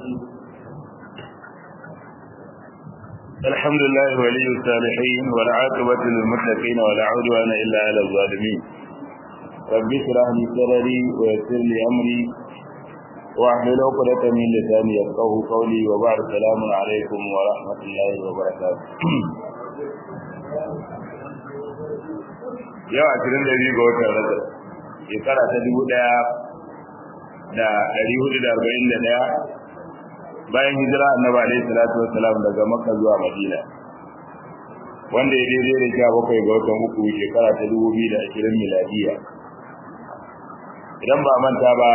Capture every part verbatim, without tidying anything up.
الحمد لله ولي الصالحين والعاقبة للمتقين ولا عدوان إلا على الظالمين رب اشرح لي صدري ويسر لي أمري واحلل عقدة من لساني يفقهوا قولي وبعد السلام عليكم ورحمة الله وبركاته yau ashirin da biyu ga watan Rajab shekara ta dubu ɗaya da ɗari hudu da arba'in da ɗaya bayan hijira annabi alaihi salatu wassalam daga Makka zuwa Madina wanda ya daidai da sha bakwai ga watan uku shekara ta dubu biyu da ashirin miladiya. Idan ba manta ba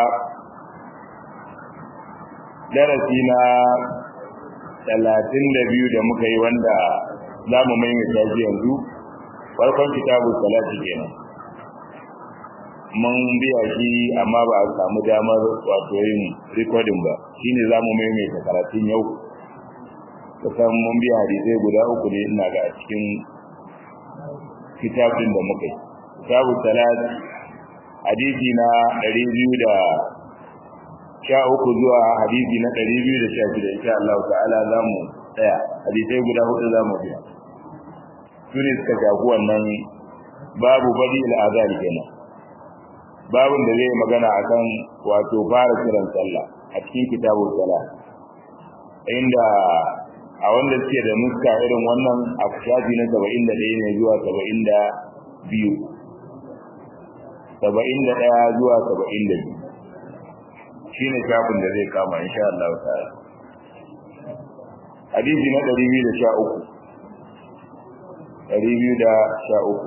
darasi na talatin da biyu da muka yi wanda za mu maimaita shi yanzu farkon kitabun salati kenan mun biya shi amma ba a samu damar wato yin recording ba shine za mu maimaita karatun yau kusan mun biya hadisai guda uku ne ina ga a cikin kitabun da muka yi kitabun salati hadisi na ɗari biyu da sha uku zuwa hadisi na ɗari biyu da sha shida insha Allah ta'ala za mu tsaya hadisai guda hudu za mu biya sune suka shafi wannan babu badi al'azari kenan babun da zai magana akan wato fara kiran sallah a cikin kitabul salat inda a wanda suke da nuska irin wannan a shafi na saba'in da ɗaya ne zuwa saba'in da biyu saba'in da ɗaya zuwa saba'in da biyu shine shafin da zai kama insha Allah ta'ala hadisi na ɗari biyu da sha uku ɗari biyu da sha uku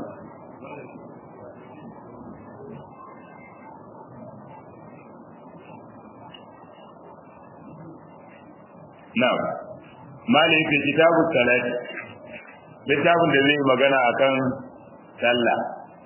na'am malin fi kitabut salat littafin da zai magana akan sallah.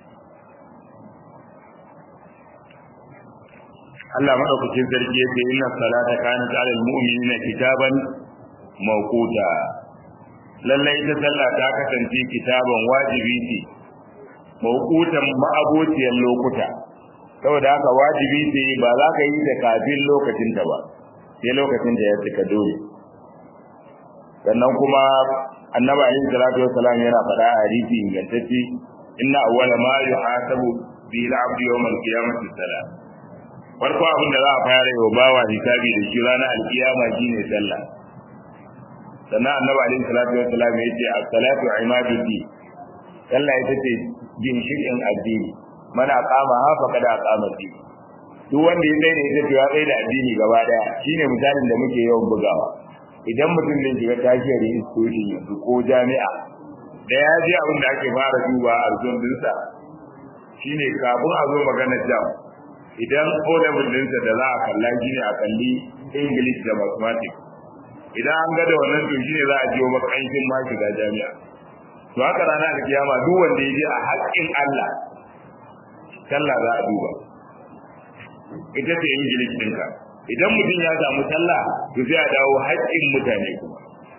Allah madaukakin sarki yake inna salata kanat 'alal mu'minina kitaban mawquta lallai ita sallah ta kasance kitaban wajibi ce mawqutan ma'abociyar lokuta saboda haka wajibi ce ba za ka yi ta kafin lokacin ta ba sai lokacin da ya tsaka dole. Sannan kuma annabi alaihi salatu wassalam yana faɗa a hadisi ingantacce inna awwala ma yuhasabu bi al-'abdi yawm al-qiyamati salat farko abin da za a fara yi wa bawa hisabi da shi ranar alkiyama shine sallah. Sannan annabi alaihi salatu wassalam ya ce as-salatu imaduddin sallah ita ce ginshiƙin addini mana aqama ha fa kada aqama din duk wanda ya tsaye da ita to ya tsaye da addini gaba daya shine misalin da muke yawan bugawa idan mutum ne shiga tashiyar institution yanzu ko jami'a da ya ji abin da ake fara duba a zon dinsa shine kafin a zo magana jam idan o level dinsa da za a kalla shine a kalli English da mathematics idan an ga da wannan to shine za a jiyo makarantin ma shiga jami'a. To haka rana da kiyama duk wanda ya je a haƙƙin Allah sallah za a duba ita ce English ɗinka idan mutum ya samu sallah to sai a dawo haƙƙin mutane kuma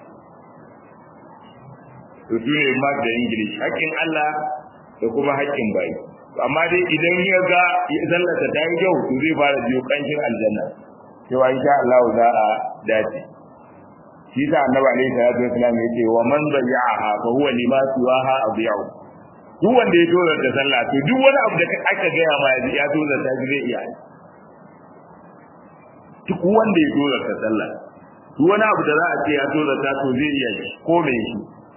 to shine mark da English haƙƙin Allah da kuma haƙƙin bayi. Amma dai idan ya ga sallarsa ta yi kyau to zai fara jiyo ƙanshin aljanna cewa insha Allah za a dace. Shi sa annabi alaihi salatu wasallam yace wa man dayya'aha fa huwa lima siwaha adya'u duk wanda ya dole da sallah to duk wani abu da aka gaya ma ya dole da shi zai iya duk wanda ya dole da sallah duk wani abu da za a ce ya dole da to zai iya ko me shi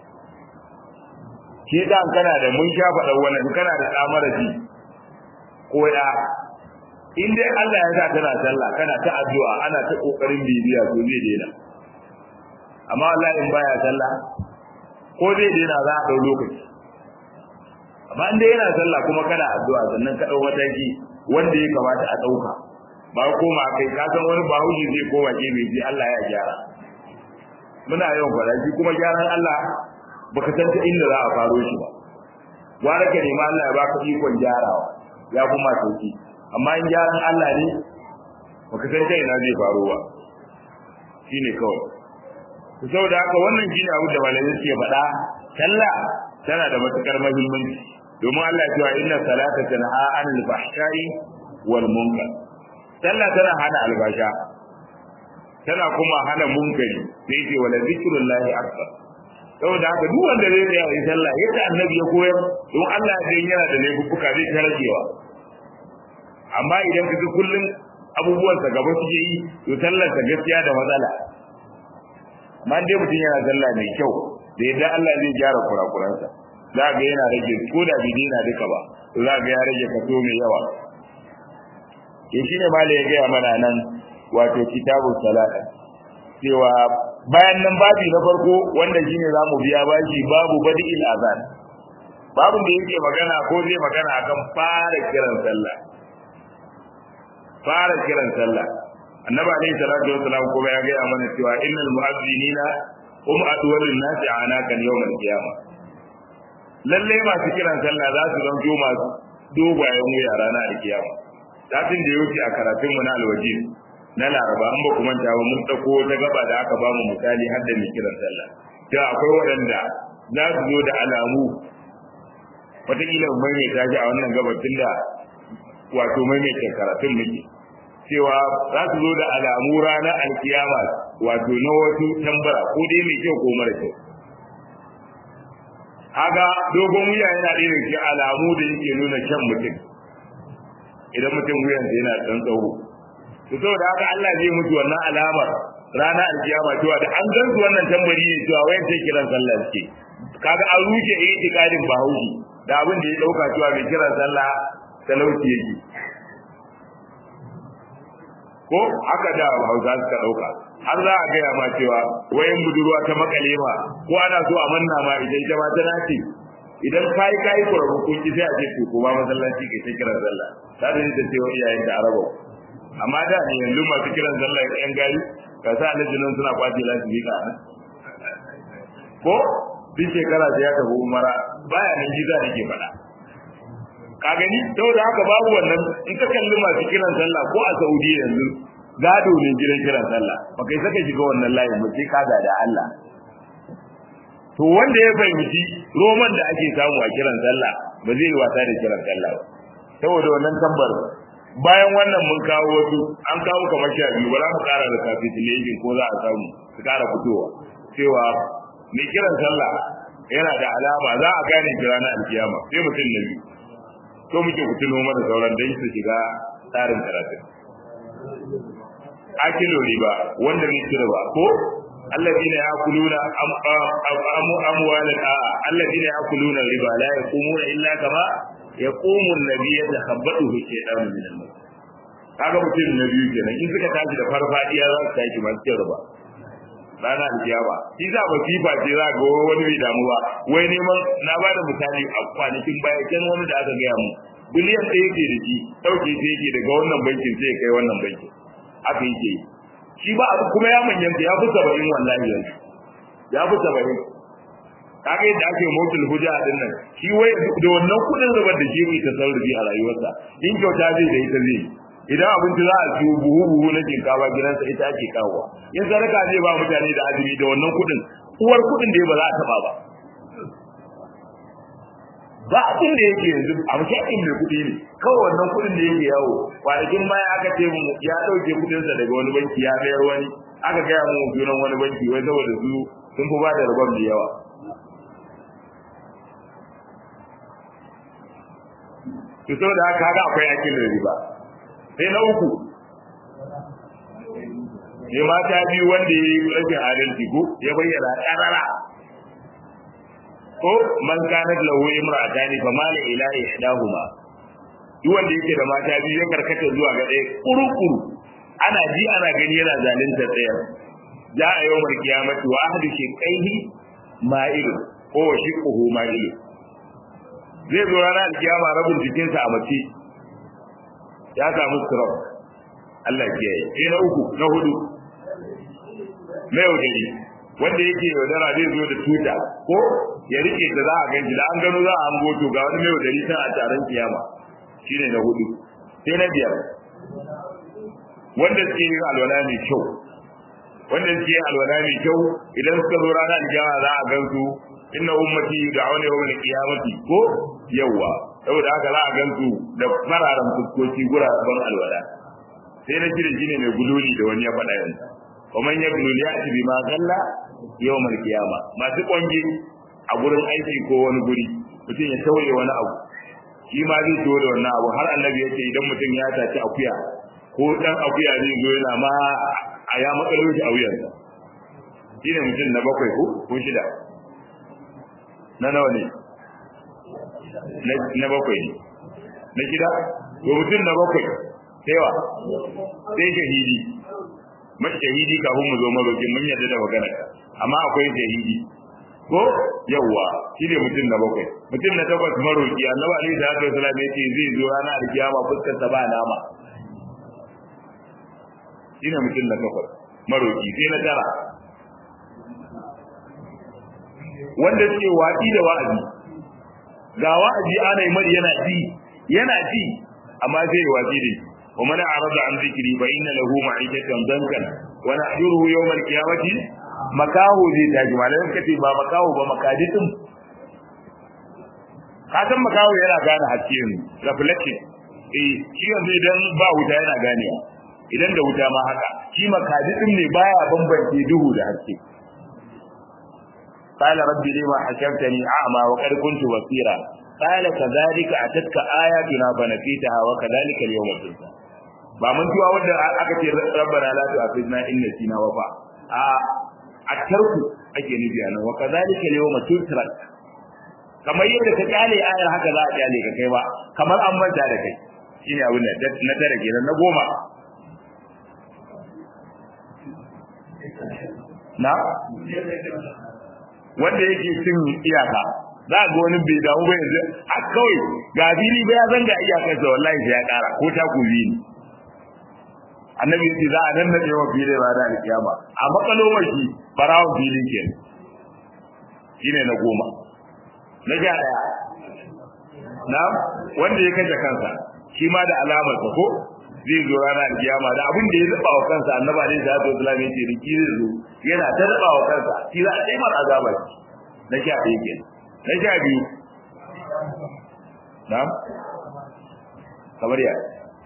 shi dan kana da mun sha faɗa wannan kana da tsamara ji ko ya in dai Allah ya sa kana sallah kana ta addu'a ana ta kokarin bibiya to zai daina. Amma Allah in baya sallah ko zai dena za a dau lokaci amma in dai yana sallah kuma kana addu'a sannan ka dau mataki wanda ya kamata a dauka ba koma kai ka san wani bahuji zai koma ke bai ji Allah ya gyara muna yawan fara shi kuma gyaran Allah baka san ta inda za a faro shi ba wanda ka nema Allah ya baka ikon gyarawa ya kuma sauki amma in gyaran Allah ne baka san ta ina zai faro ba shine kawai. Saboda haka wannan shine abu da malamai suke faɗa sallah tana da matukar muhimmanci domin Allah ya ce inna salata tanha 'anil fahsha'i wal munkar sallah tana hana albasha tana kuma hana munkari sai ce wala zikrullahi akbar saboda haka duk wanda zai tsaya yi sallah yadda annabi ya koyar don Allah ya yana da laifuka zai tarajewa amma idan kaga kullun abubuwan sa gaba suke yi to sallar ta gaskiya da matsala man dai mutun yana sallah mai kyau da yadda Allah zai gyara kurakuransa za ga yana rage ko da bidin na duka ba za ga ya rage kaso mai yawa ke shine malai ya ga mana nan wato kitabus salata cewa bayan nan babi na farko wanda shine zamu biya bashi babu badil azan babu da yake magana ko zai magana akan fara kiran sallah fara kiran sallah annabi alayhi salatu wassalam kuma ya ga mana cewa innal mu'azzinina hum adwalun nasi anakan yawmal qiyamah lalle masu kiran sallah za su zanto masu dogayen wuya ranar kiyama satin da yake a karatun mu na alwajin na laraba an ba ku manta ba mun dauko ta gaba da aka ba mu misali har da mai kiran sallah da akwai waɗanda za su zo da alamu wataƙila mai mai tashi a wannan gabatin da wato mai mai karatun muke cewa za su zo da alamu ranar alkiyama wato na wasu tambara ko dai mai kyau ko mara kyau haga dogon wuya yana da irin alamu da yake nuna kyan mutum idan mutum wuyansa yana dan tsawo to saboda haka Allah zai mutu wannan alamar rana alkiyama cewa da an gansu wannan tambari ne cewa wayan sai kiran sallah suke kaga an ruke itikadin Bahaushe da abin da ya dauka cewa mai kiran sallah talauci yake ko haka da Hausa suka dauka har za a gaya ma cewa wayan budurwa ta makale ma ko ana so a manna ma idan ita ma tana ce idan kai kai kurabu kun ki sai a ce to kuma masallaci kai sai kiran sallah sai da cewa iyayen da arabo amma da ne yanzu masu kiran sallah yan gari ka sa alajinin suna kwace lafiya ka nan ko duk shekara da ya tafi umara baya nan gida da ke faɗa ka gani saboda haka babu wannan in ka kalli masu kiran sallah ko a Saudi yanzu gado ne gidan kiran sallah ba kai saka shiga wannan layin ba sai ka da Allah to wanda ya fahimci roman da ake samu a kiran sallah ba zai yi wasa da kiran sallah ba saboda wannan tambar bayan wannan mun kawo wasu an kawo kamar sha biyu ba za mu kara da kafin ko za a samu su kara fitowa cewa mai kiran sallah yana da alama za a gane shi ranar alkiyama sai mutum na biyu to muke kutuno mana sauran dan su shiga tsarin karatu akilo riba wanda ne kira ba ko alladina yakuluna amu amwalan a alladina yakuluna riba la yaqumuna illa kama yaqumu an-nabiy yatakhabbatu shaytanu min al-mas kaga mutum na biyu kenan in suka tashi da farfadiya za su tashi masu cin riba rana alkiyama shi za ba fifa ce za ga wani bai damu ba wai neman na bada misali a kwanakin baya kan wani da aka gaya mu biliyan ɗaya yake da shi ɗauke sai yake daga wannan bankin sai ya kai wannan bankin haka yake shi ba abu kuma ya manyanta ya fi saba'in wallahi yanzu ya fi saba'in kaga yadda ake motul hujja din nan shi wai da wannan kudin rubar da shi mai tasarrufi a rayuwarsa in kyauta zai da ita zai idan abinci za a ciwo buhu buhu na shinkafa gidansa ita ake kawowa in sadaka zai ba mutane da azumi da wannan kudin uwar kudin da ba za a taba ba ba abin da yake yanzu a mashakin mai kudi ne kawai wannan kudin da yake yawo kwanakin baya aka ce mu ya dauke kudinsa daga wani banki ya mayar wani aka gaya mu sunan wani banki wai saboda su sun fi ba da rabon da yawa to saboda haka haka akwai akil riba sai na uku ne mata biyu wanda ya yi rashin adalci ko ya bayyana ƙarara ko man kanat lahu imra'atani fa mala ila ihdahuma duk wanda yake da mata biyu ya karkata zuwa ga ɗaya kurukuru ana ji ana gani yana zalunta ɗaya za a yau mar kiyamati wa ahadu shiqaihi ma'ilu ko shiquhu ma'ilu zai zo ranar kiyama rabin jikinsa a mace ya samu sirab Allah ke yi sai na uku na hudu na yaudari wanda yake yaudara zai zo da tuta ko ya rike da za a ganci da an gano za a hango to ga wani mai yaudari san a taron kiyama shine na hudu sai na biyar wanda suke yin alwala mai kyau wanda suke yin alwala mai kyau idan suka zo ranar kiyama za a gansu inna ummati da'awna yawmal qiyamati ko yawa saboda haka za a gansu da fararen fuskoki guraben alwala sai na shirye shine mai gululi da wani ya faɗa yanzu wa man yabnu liyati bima ghalla yawm al-qiyama masu kwange a gurin aiki ko wani guri mutum ya tauye wani abu shi ma zai zo da wannan abu har annabi ya ce idan mutum ya tace akuya ko dan akuya zai zo yana ma a ya matsalo shi a wuyansa shine mutum na bakwai ko ko shida na nawa ne na bakwai ne na shida ko mutum na bakwai sai wa sai shahidi mai shahidi kafin mu zo marokin mun yarda da magana amma akwai shahidi ko yawwa shine mutum na bakwai mutum na takwas maroki annabi alaihi salatu wasallam yace zai zo ranar alkiyama fuskar sa ba nama shine mutum na takwas maroki sai na tara wanda suke wadi da wa'azi ga wa'azi ana yi mai yana ji yana ji amma zai wadi da wa man arada an zikri fa inna lahu ma'ikatan dankan wa nahduruhu yawm al-qiyamati makahu zai taji malamin kace ba makahu ba makaditin ka san makahu yana gane haske ne reflection eh shi yanzu idan ba wuta yana ganewa idan da wuta ma haka shi makaditin ne baya bambance duhu da haske قال ربي لما حشرتني أعمى وقد كنت بصيرا قال كذلك أتتك آياتنا فنسيتها وكذلك اليوم تنسى ba mun tuwa wanda aka ce rabbana la tu'akhidna in nasina wa fa a attarku ake nufi anan wa kadhalika al-yawma tutrak kamar yadda ka kyale ayar haka za a kyale ka kai ba kamar an manta da kai shine abin da na tare kenan na goma na wanda yake cin iyaka za ga wani bai damu ba yanzu a kawai ga fili ba ya zanga iyakar sa wallahi sai ya kara ko ta kubi ne annabi yace za a nan da yawa fili ba da kiyama a makalo mashi barawo fili ke shine na goma na ja daya na wanda ya kaje kansa shi ma da alamar sa ko zai zo ranar kiyama da abin da ya zuba wa kansa annabi alaihi salatu wasallam yace riki zai zo yana ta zuba wa kansa shi za a dai mar azaba na ja ɗaya ke na ja biyu na kamar ya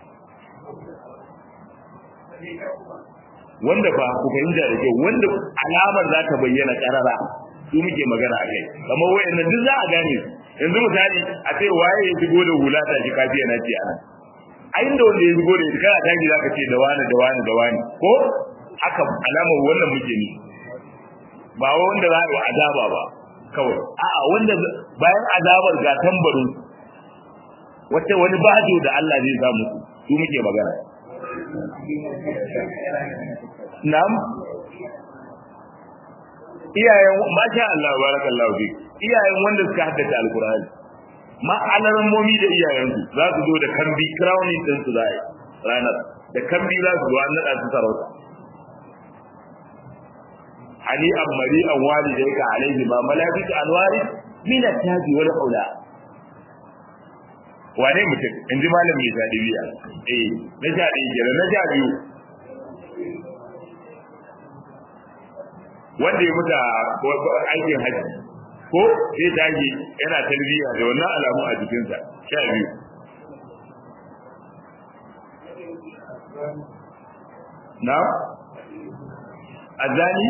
wanda ba ku fahimta da kyau wanda alamar za ta bayyana karara su muke magana a kai kamar wayannan duk za a gane yanzu misali a ce waye ya shigo da hula ta shi kafiya na ce anan a inda wanda ya shigo da ita kana tashi zaka ce da wani da wani da wani ko haka alamar wannan muke ni ba wanda za a yi azaba ba kawai a'a wanda bayan azabar ga tambarin wata wani bajo da Allah zai samu su muke magana Na'am iyayen masha Allah barakallahu fi iyayen wanda suka haddace alqur'ani ma alarammomi da iyayen su za su zo da kambi crowning din su zai ranar da kambi za su zo an nada su sarauta ali amari an walidayka alaihi ma malakatu anwari min at-taji wal aula wane mutum in ji malam mai tadibiya eh na sha ɗaya kenan na sha biyu wanda ya mutu aikin haji ko sai dage yana talbiya da wannan alamu a jikinsa sha biyu na azani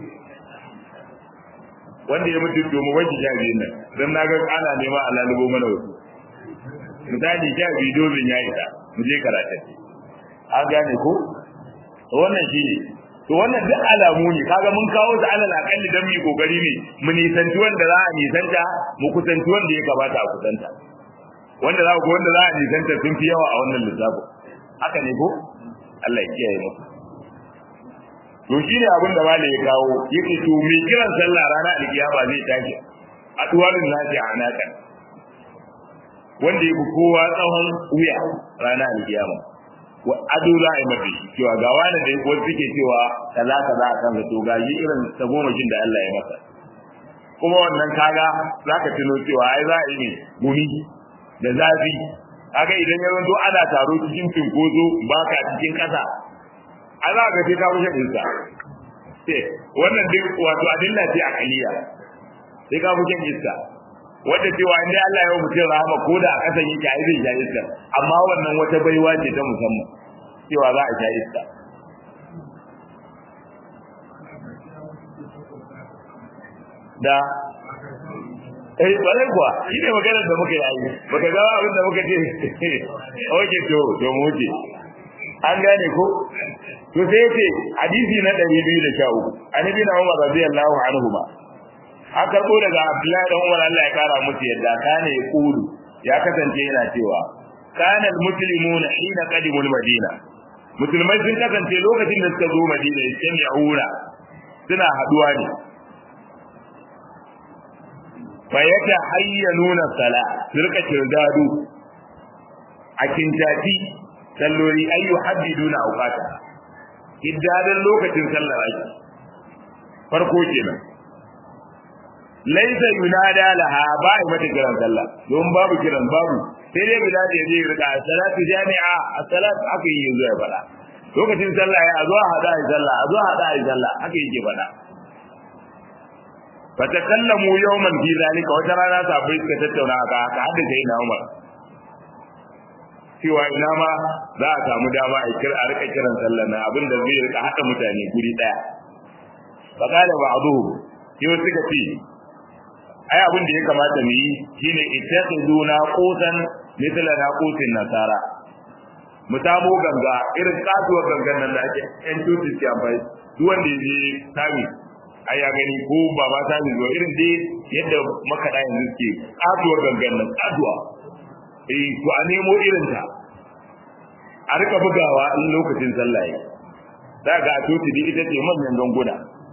wanda ya mutu domin wajen sha biyun nan don na ga ana nema a lalubo mana wasu misali sha biyu dozin ya isa mu je karatu an gane ko wannan shi ne to wannan duk alamu ne kaga mun kawo su alal akalli dan mu kokari ne mu nisanci wanda za a nisanta mu kusanci wanda ya kamata a kusanta wanda za ku wanda za a nisanta sun fi yawa a wannan lissafin haka ne ko Allah ya kiyaye mu to shi ne abin da malai ya kawo yake to me kiran sallah rana alkiyama zai tashi a tuwarin lafiya a naka wanda ya fi kowa tsawon wuya rana alkiyama wa ado za a yi mafi cewa ga wani da wasu suke cewa kaza kaza a kan zato ga yi irin tagomashin da Allah ya masa kuma wannan kaga za ka tuno cewa ai za a yi ne gumi da zafi kaga idan ya zanto ana taro cikin cinkoso ba ka cikin ƙasa a za ka ce ka wuce ɗinsa wannan duk wato adilla ce a kaliya sai ka wuce iska wanda cewa in dai Allah ya yi mutum rahama ko da a ƙasan yake ai zai sha iska amma wannan wata baiwa ce ta musamman cewa za a sha iska da eh bare kuwa shine maganar da muka yi baka ga abin da muka ce oke to to mu ce an gane ko to sai yace hadisi na ɗari biyu da sha uku annabi na Umar radiyallahu anhu ba aka ko daga Abdullahi dan Umar Allah ya kara musu yadda kana ya kulu ya kasance yana cewa kana almuslimuna hina qadimul madina musulmai sun kasance lokacin da suka zo madina sai ya hura suna haduwa ne fa yata hayyanuna sala sirka kirdadu a kintati sallori ayu haddiduna awqata iddadan lokacin sallar aiki farko kenan laisa yunada laha ba'i mata kiran sallah don babu kiran babu sai dai bilal ya je rika salatu jami'a as-salat aka yi zuwa bala lokacin sallah ya zuwa hada ai sallah zuwa hada ai sallah aka yi bala fa takallamu yawman fi zalika wata rana sabai suka tattauna aka aka hada sai na Umar cewa ina ma za a samu dama a kira a rika kiran sallah na abinda zai rika hada mutane guri daya fa qala ba'dhu yau suka ce ai abin da ya kamata mu yi shine ittakhiduna qutan mithla naqutin nasara mu samu ganga irin kasuwar gangan nan da ake yan tutu ci amfani duk wanda yaje sami ai ya gani ko ba ba sami zuwa irin dai yadda makada yanzu suke kasuwar gangan nan kasuwa eh to a nemo irin ta a rika bugawa in lokacin sallah yayi daga a tutu dai ita ce manyan ganguna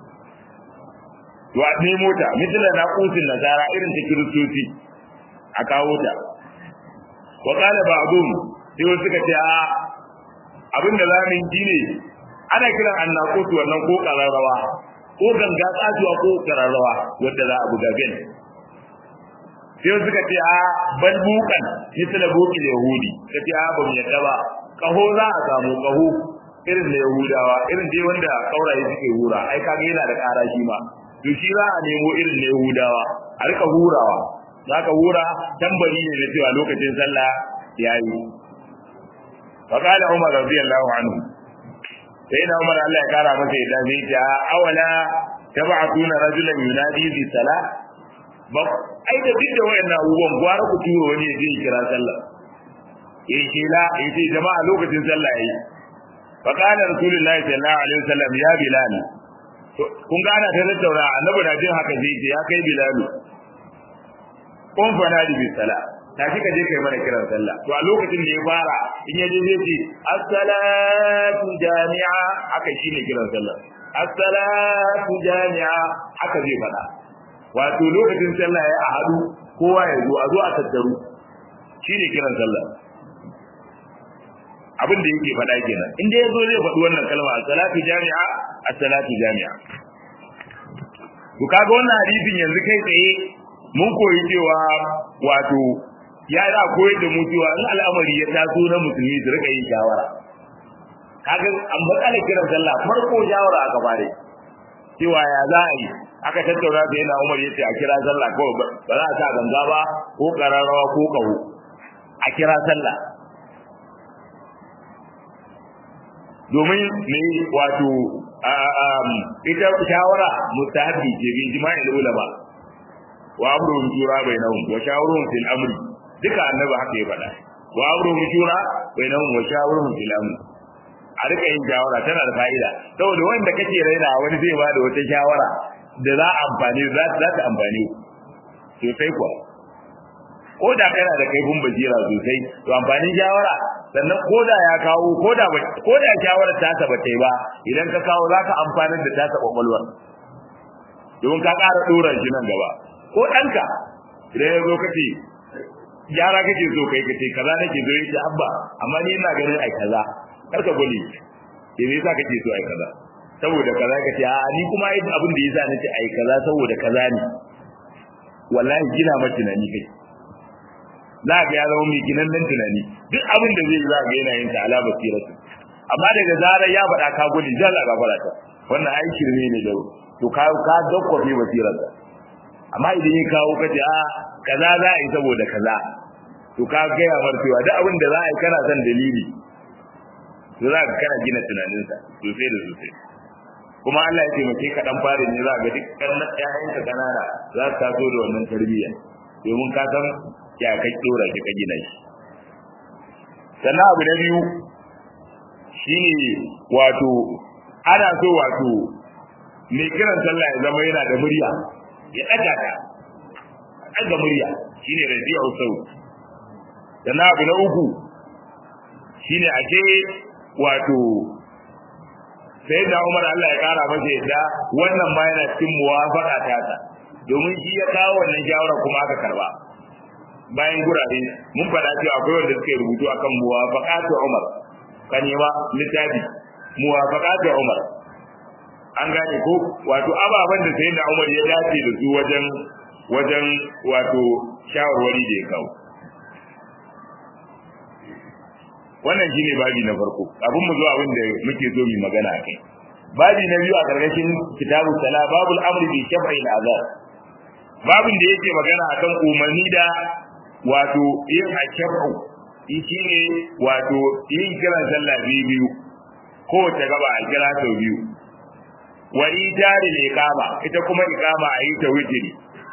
to a nemo ta misala na kusin nazara irin ta kiristoci a kawo ta wa qala ba'dhum sai wasu suka ce a abinda zamu yi ne ana kiran annaqut wannan ko kararrawa ko ganga tsatuwa ko kararrawa wanda za a buga bin sai wasu suka ce a bal bukan misala buki yahudi kace a ba mu yadda ba kaho za a samu kaho irin da yahudawa irin dai wanda kauraye suke hura ai kaga yana da ƙara shi ma to shi za a nemo irin na Yahudawa a rika hurawa za ka hura tambari ne da cewa lokacin sallah yayi fa qala Umar radiyallahu anhu sai na Umar Allah ya kara masa yadda zai ta awala tab'atuna rajulan yunadi bi salah ba ai da duk da wayannan abubuwan gwara ku turo wani ya je kira sallah eh kila eh sai jama'a lokacin sallah yayi fa qala rasulullahi sallallahu alaihi wasallam ya bilal kun ga ana ta tattauna annabi na jin haka zai ce ya kai bilalu kun fana da bi sala ta kika je kai mana kiran sallah to a lokacin da ya fara in ya je zai ce as-salatu jami'a aka shine kiran sallah as-salatu jami'a aka zai fada wato lokacin sallah ya a hadu kowa ya zo a zo a tattaru shine kiran sallah abin da yake faɗa kenan in dai yazo zai faɗi wannan kalma as-salatu jami'a as-salatu jami'a to kaga wannan hadisin yanzu kai tsaye mun koyi cewa wato ya da koyar da mu cewa in al'amari ya taso na musulmi su rika yin shawara kaga an bakala kiran sallah farko shawara aka bare cewa ya za a yi aka tattauna da yana Umar yace a kira sallah ko ba za a sa ganga ba ko kararrawa ko kaho a kira sallah domin me wato ita shawara mustahabi ce bin jima'il ulama wa amrun jura bainahum wa shawrun fil amri duka annabi haka ya faɗa wa amrun jura bainahum wa shawrun fil amri a rika yin shawara tana da fa'ida saboda wanda kake raina wani zai ba da wata shawara da za a amfani za ta amfani sosai kuwa ko da kana da kaifin basira sosai to amfanin shawara sannan ko da ya kawo ko da ko da shawara ta ta bata ba idan ka kawo zaka amfanar da ta ta kwakwalwar don ka ƙara dora shi nan gaba ko danka idan ya zo kace yara kake so kai kace kaza nake zo yace abba amma ni ina ganin ai kaza karka gole ke me yasa kake so ai kaza saboda kaza kace a ni kuma ai abin da yasa nace ai kaza saboda kaza ne wallahi gina ma tunani kai za ga ya zama mai ginan nan tunani duk abin da zai za ga yana yin ta ala basiratu amma daga zarar ya faɗa ka gudu jalla ga farata wannan ai shirme ne da to ka ka dokko fi basirata amma idan ya kawo kace a kaza za a yi saboda kaza to ka ga ya bar cewa duk abin da za a yi kana son dalili to za ka kana gina tunaninsa sosai da sosai kuma Allah ya taimake ka dan fare ne za ga duk kannan ƴaƴanka kanana za su taso da wannan tarbiyya domin ka san ya kai dora ki ka gina shi sannan abu na biyu shine wato ana so wato mai kiran sallah ya zama yana da murya ya daga ta daga murya shine rabi'u saut sannan abu na uku shine ake wato sai da Umar Allah ya kara masa yadda wannan ma yana cikin muwafaqa ta ta domin shi ya kawo wannan shawara kuma aka karba bayan gurare mun fada cewa akwai wanda suke rubutu akan muwafaqatu Umar kan yawa littafi muwafaqatu Umar an gane ko wato ababan da sai da Umar ya dace da su wajen wajen wato shawarwari da ya kawo wannan shine babi na farko abin mu zo abin da muke so mu magana akai babi na biyu a gargashin kitabu sala babul amri bi shaf'i al-azab babin da yake magana akan umarni da wato yin ashfa'u shine wato yin kiran sallah biyu ko ta gaba a kira sau biyu wa itari al-iqama ita kuma iqama a yi ta witri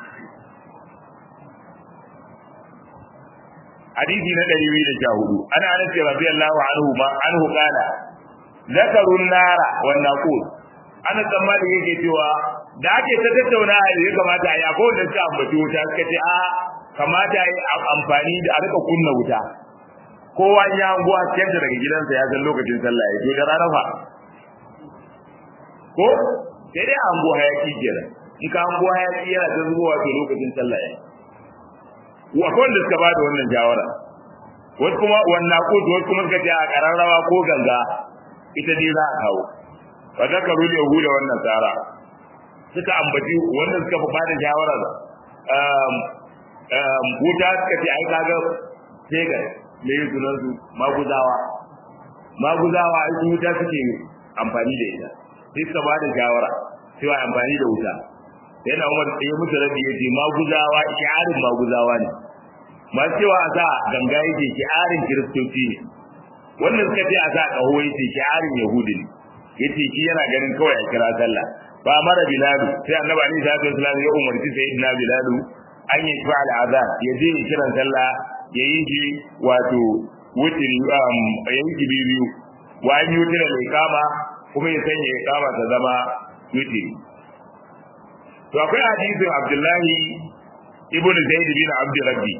hadisi na ɗari biyu da sha hudu ana anas radiyallahu anhu ma anhu qala zakarun nara wan naqul ana tsammani yake cewa da ake ta tattauna a ya kamata a yi akwai wanda suka ambaci wuta suka ce a kamata a yi amfani da a rika kunna wuta kowa ya hango a cikin daga gidansa ya san lokacin sallah ya to da rana fa ko sai dai hango hayaki kenan in ka hango hayaki yana ta zubowa to lokacin sallah ya wa wanda suka ba da wannan jawara wasu kuma wannan ko wasu kuma suka ce a kararrawa ko ganga ita dai za a kawo fa zakaru yahuda wannan tsara suka ambaci wanda suka ba da jawara um um wuta suka ce ai kaga sai ga me yi sunan su maguzawa maguzawa ai wuta suke amfani da ita sai suka ba da jawara cewa amfani da wuta yana Umar ya musu rabi yace maguzawa shi'arin maguzawa ne ma cewa a sa ganga yake shi'arin kiristoci ne wannan suka ce a sa kaho yake shi'arin yahudi ne yace shi yana ganin kawai a kira sallah ba mara bilalu sai annabi ali sallallahu alaihi wasallam ya umarci sayyidina bilalu an yi fa al'azan ya je kiran sallah ya yi shi wato wutiri um ya yi biyu wa an yi tira iqama kuma ya sanya iqama ta zama wutiri to akwai hadisin Abdullahi ibn Zaid bin Abd Rabbi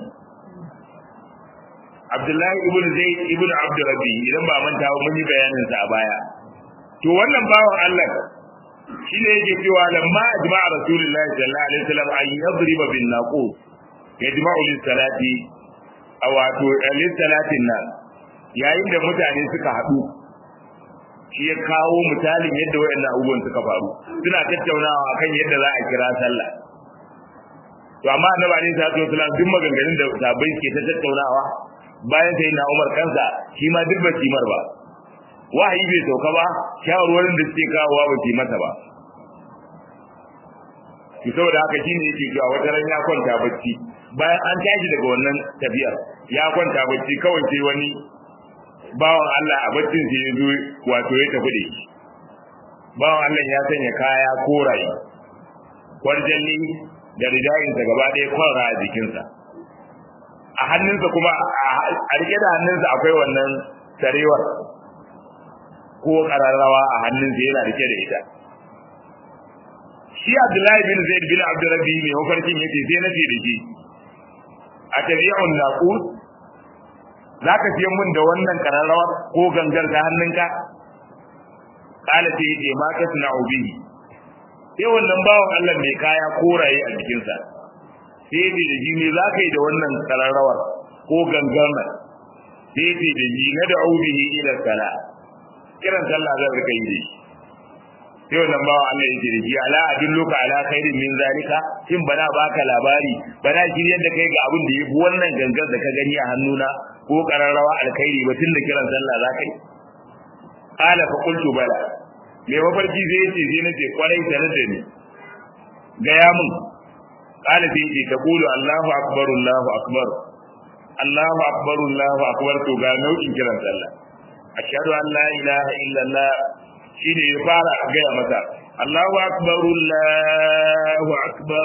Abdullahi ibn Zaid ibn Abd Rabbi idan ba manta ba mun yi bayanin sa a baya to wannan bawan Allah shine yake cewa lamma ajma'a Rasulullahi sallallahu alaihi wasallam ay yadriba bin naqus yajma'u lis salati aw wato lis salatin nas yayin da mutane suka haɗu shi ya kawo misalin yadda wayannan abubuwan suka faru suna tattaunawa akan yadda za a kira sallah to amma annabi alaihi salatu wasallam duk maganganun da sahabbai ke ta tattaunawa bayan sai na Umar kansa shi ma duk bai mar ba wahayi bai sauka ba shawarwarin da suke kawowa ba su mata ba to saboda haka shine yake cewa wata ran ya kwanta bacci bayan an tashi daga wannan tafiyar ya kwanta bacci kawai sai wani bawan Allah a baccin sai ya zo wato ya tafi da shi bawan Allah ya sanya kaya koraye kwarjalli da ridayinsa gaba ɗaya kwara a jikinsa a hannunsa kuma a rike da hannunsa akwai wannan tarewar ko kararrawa a hannunsa yana rike da ita shi Abdullahi bin Zaid bin Abdurrabbi mai mafarkin yace sai na ce da shi a tabi'un naqus zaka ce mun da wannan kararrawa ko gangar ta hannunka kala ce yace ma kasna'u bihi sai wannan bawon Allah mai kaya koraye a jikinsa sai yace da shi ne zaka yi da wannan kararrawar ko gangar nan sai yace da shi na da aubihi ila sala kiran sallah zan rika yi da shi sai wannan bawan Allah yake da shi ala adulluka ala khairin min zalika shin bana baka labari bana shiryar da kai ga abin da yafi wannan gangar da ka gani a hannuna ko kararrawa alkhairi ba tunda kiran sallah za kai ala fa qultu bala me mafarki zai ce sai nace kwarai tare da ni ga ya mun ala sai ce ta qulu Allahu akbar Allahu akbar Allahu akbar Allahu akbar to ga nau'in kiran sallah ashhadu an la ilaha illallah shine ya fara gaya masa Allahu akbar Allahu akbar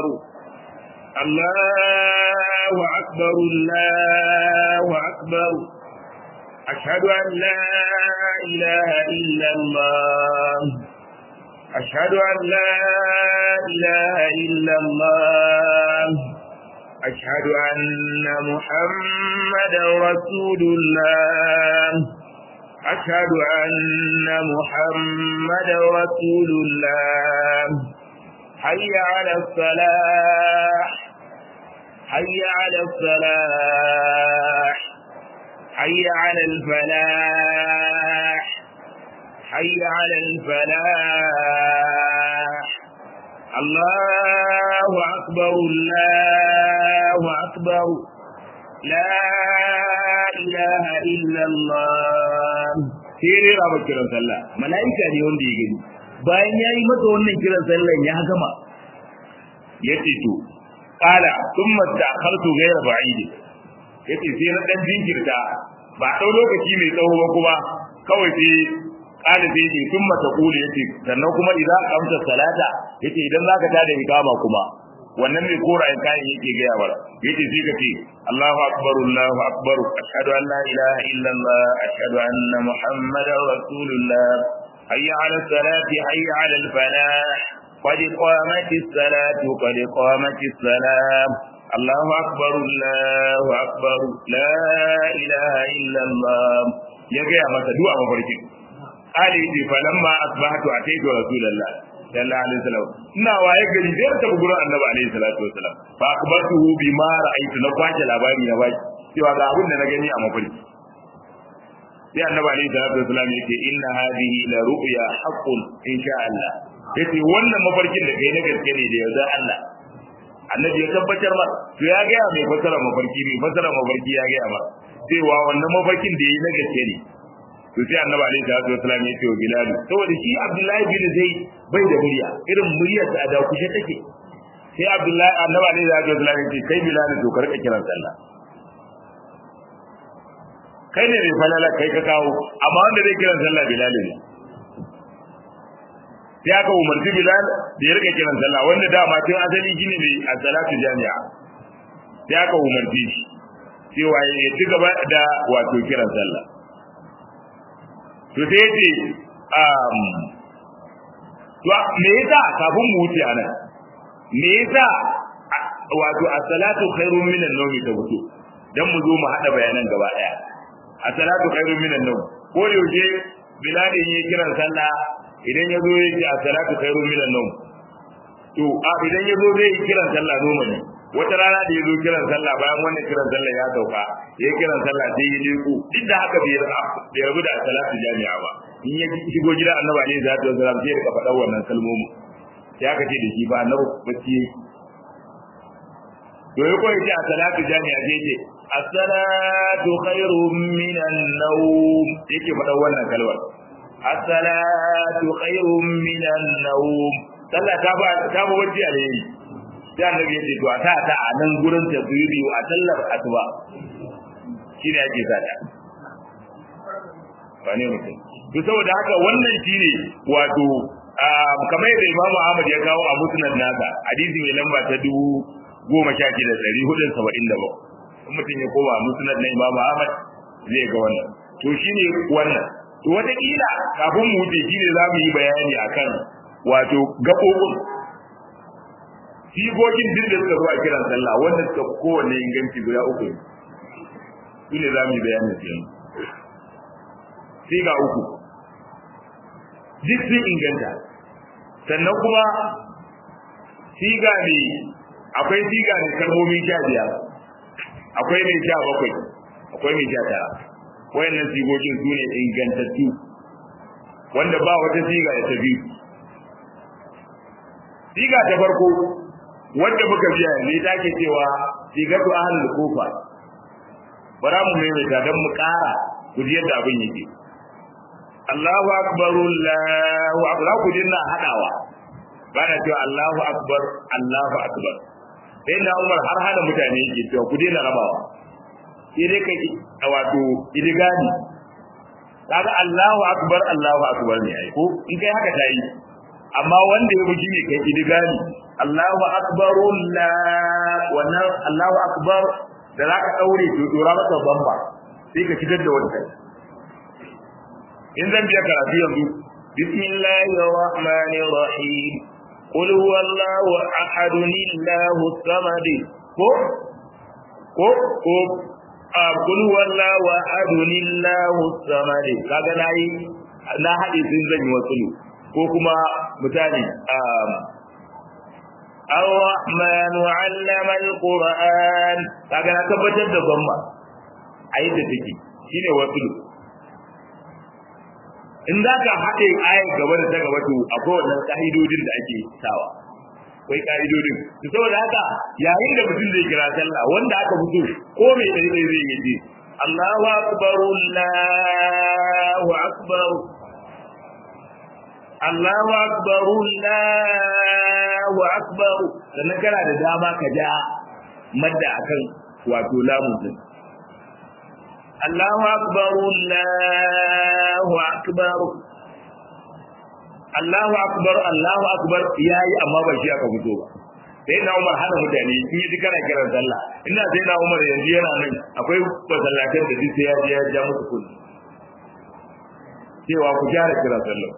Allahu akbar Allahu akbar ashhadu an la ilaha illa Allah ashhadu an la ilaha illa Allah ashhadu anna Muhammadar Rasulullah أشهد أن محمدا رسول الله حي على الصلاة حي على الصلاة حي على الفلاح حي على الفلاح الله أكبر الله أكبر لا إله إلا الله sai rera ba kiran sallah mala'ika ne wanda ya gani bayan yayi masa wannan kiran sallah ya gama yace to qala thumma ta'khaltu ghayra ba'id yace sai na dan jinkirta ba dau lokaci mai tsawo ba kuma kawai sai qala sai yace thumma taqulu yace sannan kuma idan kamta salata yace idan zaka tada ikama kuma wannan mai korayen kayan yake ga yawa yace sai ka ce Allahu akbar Allahu akbar ashhadu an la ilaha illa Allah ashhadu anna Muhammadar Rasulullah hayya 'ala salati hayya 'ala al-falah qad qamatis salatu qad qamatis salam Allahu akbar Allahu akbar la ilaha illa Allah ya ga masa du'a mafarkin ali bi falamma asbahtu ataitu Rasulullah sallallahu alaihi wasallam ina waye gari zai ta gurin annabi alaihi salatu wasallam fa akbartuhu bima ra'aytu na kwace labari na baki cewa ga abin da na gani a mafarki sai annabi alaihi salatu wasallam yake inna hadhihi la ru'ya haqqun insha Allah yace wannan mafarkin da kai na gaske ne da yarda Allah annabi ya tabbatar ma to ya ga mai fasara mafarki mai fasara mafarki ya ga ma cewa wannan mafarkin da yayi na gaske ne to sai annabi alaihi salatu wasallam ya ce wa Bilal saboda shi Abdullahi bin Zaid bai da murya irin muryar sa da kushe take sai Abdullahi annabi alaihi salatu wasallam ya ce kai Bilal to ka rika kiran sallah kai ne mai falala kai ka kawo amma wanda zai kiran sallah Bilal ne sai aka umarci Bilal da ya rika kiran sallah wanda dama tun asali shine ne a salatu jami'a sai aka umarci shi cewa ya ci gaba da wato kiran sallah to sai yace um to me yasa kafin mu wuce anan me yasa wato as-salatu khairun minan nawmi ta wuce dan mu zo mu hada bayanan gaba daya as-salatu khairun minan nawm ko da yaushe Bilal ya kiran sallah idan yazo yace as-salatu khairun minan nawm to a idan yazo zai kiran sallah normally wata rana da yazo kiran sallah bayan wannan kiran sallah ya dauka yayin kiran sallah sai ya liku duk da haka bai bai rabu da salatu jami'a ba in ya shigo gidan annabi alaihi salatu wasallam sai ya faɗa wannan kalmomi sai aka ce da shi ba annabi bace to ya koyi ce salatu jami'a sai ce as-salatu khairun minan nawm yake faɗa wannan kalmar as-salatu khairun minan nawm sallah ta ba ta ba wajibi alheri sai annabi ya ce to a ta ta a nan gurin tasbihi a sallar asuba shine yake sada bane mutum to saboda haka wannan shine wato kamar yadda Imam Ahmad ya kawo a Musnad nasa hadisi mai lamba ta dubu goma sha shida ɗari hudu saba'in da bakwai in mutum ya koma Musnad na Imam Ahmad zai ga wannan to shine wannan to wata kila kafin mu wuce shine za mu yi bayani akan wato gaɓoɓin sigogin duk da suka zo a kiran sallah wanda suka kowane inganci guda uku su ne za mu yi bayanin su yanzu siga uku duk sun inganta sannan kuma siga ne akwai siga ne kalmomi sha biyar akwai mai sha bakwai akwai mai sha tara wayannan sigogin su ne ingantattu wanda ba wata siga ya tafi siga ta farko wanda muka biya ne take cewa sigatu ahlul kufa bara mu mai ta dan mu kara ku ji yadda abin yake Allahu akbar Allahu akbar ku dinna hadawa bana cewa Allahu akbar Allahu akbar sai na Umar har hada mutane yake cewa ku dinna rabawa sai dai kai wato idigani kaga Allahu akbar Allahu akbar ne ai ko in kai haka tayi amma wanda ya buji ne kai idigami Allahu akbar Allah wannan Allahu akbar da zaka daure to dora maka bamba sai ka shigar da wannan in zan biya karatu yanzu bismillahir rahmanir rahim qul huwallahu ahad allahu samad ko ko ko qul huwallahu ahad allahu samad kaga nayi na hade sun zan yi wasu ko kuma mutane الرحمن علم القرآن kaga na tabbatar da bamma ayi da take shine wasu in zaka hade ayat gaba da ta gaba to akwai wannan kaidodin da ake sawa kai kaidodin to saboda haka yayin da mutum zai kira sallah wanda aka fito ko me dai dai zai yi Allahu akbar Allahu akbar Allahu akbar Allahu akbar sannan kana da dama ka ja madda akan wato lamun din Allahu akbar Allahu akbar Allahu akbar Allahu akbar yayi amma ba shi aka fito ba sai na Umar hana mutane in yi kana kiran sallah ina sai na Umar yanzu yana nan akwai masallatan da duk sai ya je ya ja musu kullu cewa ku gyara kiran sallah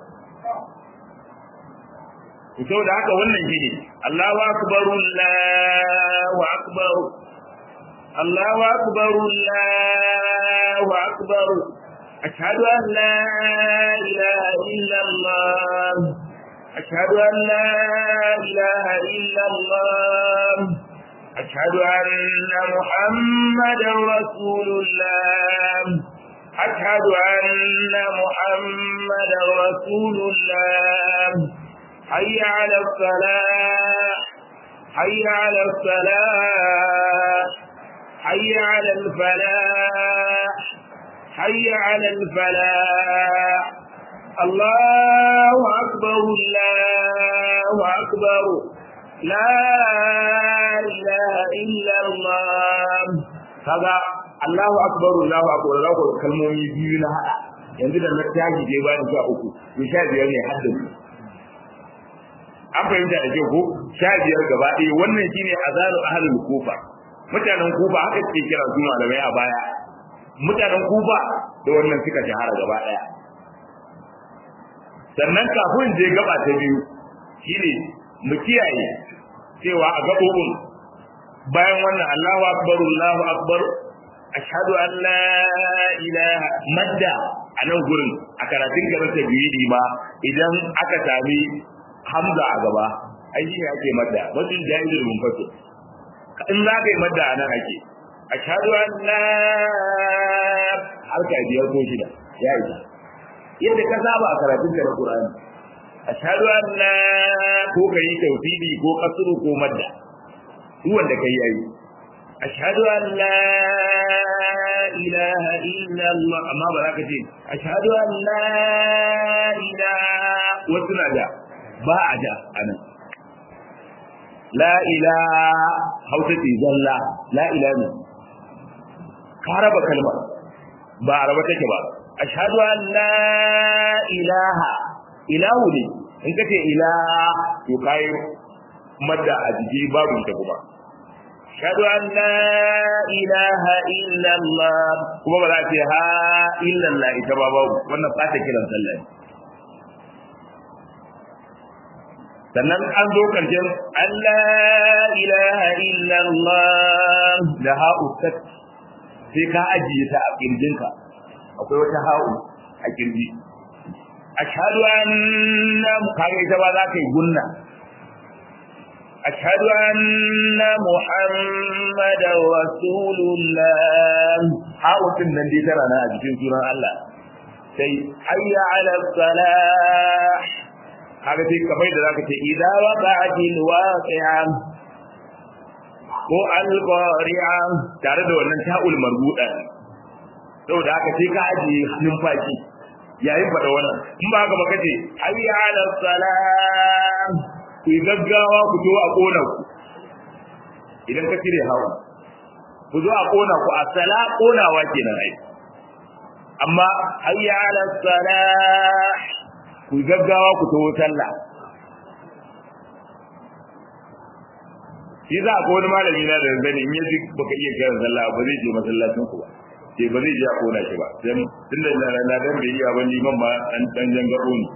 saboda haka wannan shine Allahu akbar Allahu akbar Allahu akbar Allahu akbar ashhadu an la ilaha illa Allah ashhadu an la ilaha illa Allah ashhadu anna Muhammadar rasulullah ashhadu anna Muhammadar rasulullah حي على الفلاح حي على الفلاح حي على الفلاح حي على الفلاح الله أكبر الله أكبر لا إله إلا الله هذا الله أكبر الله أكبر الله أكبر كلموني بينا yanzu da na tashi je bayan sha uku to sha biyar ne haddin an fahimta da ke ko sha biyar gaba ɗaya wannan shine azalu ahlul kufa mutanen kufa haka suke kira su malamai a baya mutanen kufa da wannan suka shahara gaba ɗaya sannan kafin je gaba ta biyu shine mu kiyaye cewa a gabobin bayan wannan Allahu akbar Allahu akbar ashhadu an la ilaha madda a nan gurin a karatun gaban tajwidi ma idan aka sami hamza a gaba ai shi ne ake madda wajen jahilul munfasil in za ka yi madda a nan ake ashhadu an la harka biyar ko shida ya yi yadda ka saba a karatun ka na Qur'ani ashhadu an la ko kai tawfidi ko kasru ko madda duk wanda kai yayi ashhadu an la ilaha illa Allah amma ba za ka ce ashhadu an la ilaha wasu na da ba a da anan la ilaha hausa ce zalla la ilaha ka raba kalmar ba a raba take ba ashhadu an la ilaha ilahu ne in kace ilaha to kai madda a jiki babu ita kuma ashhadu an la ilaha illa Allah kuma ba za ta ha illa Allah ita ba babu wannan fata kiran sallah sannan an zo karshen Allah ilaha illa Allah da ha'u tat sai ka ajiye ta a kirjinka akwai wata ha'u a kirji ashhadu anna kage ita ba za ka yi gunna ashhadu anna muhammadar rasulullah ha'u din nan dai tana a cikin sunan Allah sai hayya ala salah kaga sai kamar da zaka ce idza waqa'atil waqi'a ko al-qari'a tare da wannan ta'ul marbuda saboda haka sai ka ajiye numfashi yayin fada wannan in ba haka ba kace hayya ala salam ku gaggawa ku zo a kona ku idan ka cire hawa ku zo a kona ku a sala konawa kenan ai amma hayya ala salah ku gaggawa ku tawo sallah shi za a wani malami na da zani in yaji baka iya kiran sallah ba zai je masallacin ku ba sai ba zai je a kona shi ba dan tunda na dan bai iya ba liman ma dan dan jangaro ne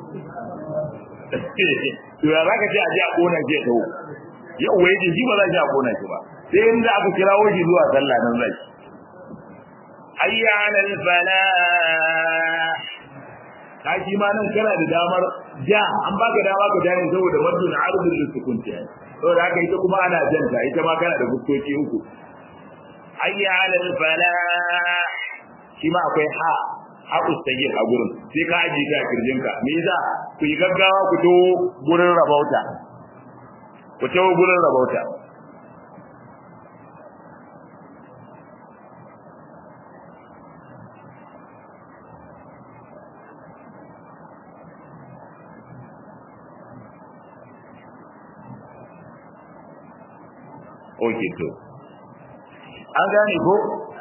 to ya zaka ce a je a kona shi to yau wai ji ba za a kona shi ba sai inda aka kirawo shi zuwa sallah nan zai hayya alal falah kaji ma nan kana da damar ja an baka dama ka jani saboda madun arudul sukun ce saboda haka ita kuma ana janta ita ma kana da fuskoki uku hayya alal falah shi ma akwai ha haƙu sagir a gurin sai ka aji ta kirjinka me yasa ku yi gaggawa ku to gurin rabauta ku to gurin rabauta oke to an gane ko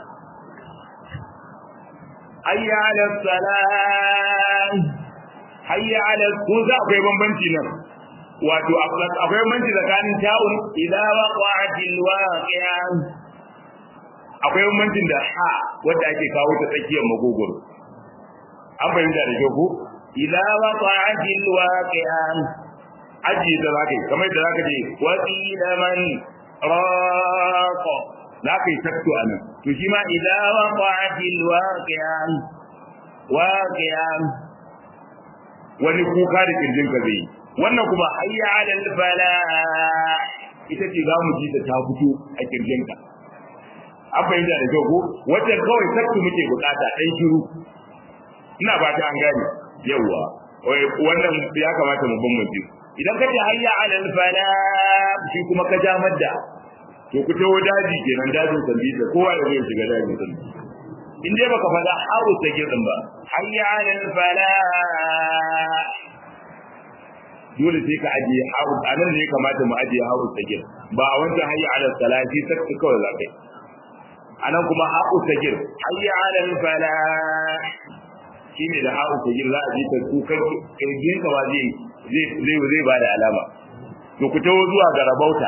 hayya ala salam hayya ala kuza akwai bambanci nan wato akwai bambanci tsakanin ta'un idza waqa'atil waqi'a akwai bambanci da ha wanda ake kawo ta tsakiyar magogoro an bayyana da kyau ko idza waqa'atil waqi'a aji da zaka kamar da zaka ce waqila man raqa zaka yi takto anan to shi ma idza waqa'atil waqi'a waqi'a wani kuka da kirjin ka zai wannan kuma hayya 'alal falah ita ce za mu ji ta ta fito a kirjin ka an bayyana da kyau ko wacce kawai takto muke bukata dan shiru ina ba ta an gane yawa wannan ya kamata mu bambance idan ka ce hayya 'alal falah shi kuma ka ja madda to ku tawo daji kenan dajin sambisa kowa da zai shiga dajin sambisa in dai baka fada hawo take din ba hayya 'alal falah dole sai ka aje hawo anan ne kamata mu aje hawo take ba a wancan hayya 'alal salati sai kawai zakai anan kuma hawo take hayya 'alal falah shine da hawo take za a ji ta kukan kirgin ka waje zai zai zai bada alama to ku tawo zuwa ga rabauta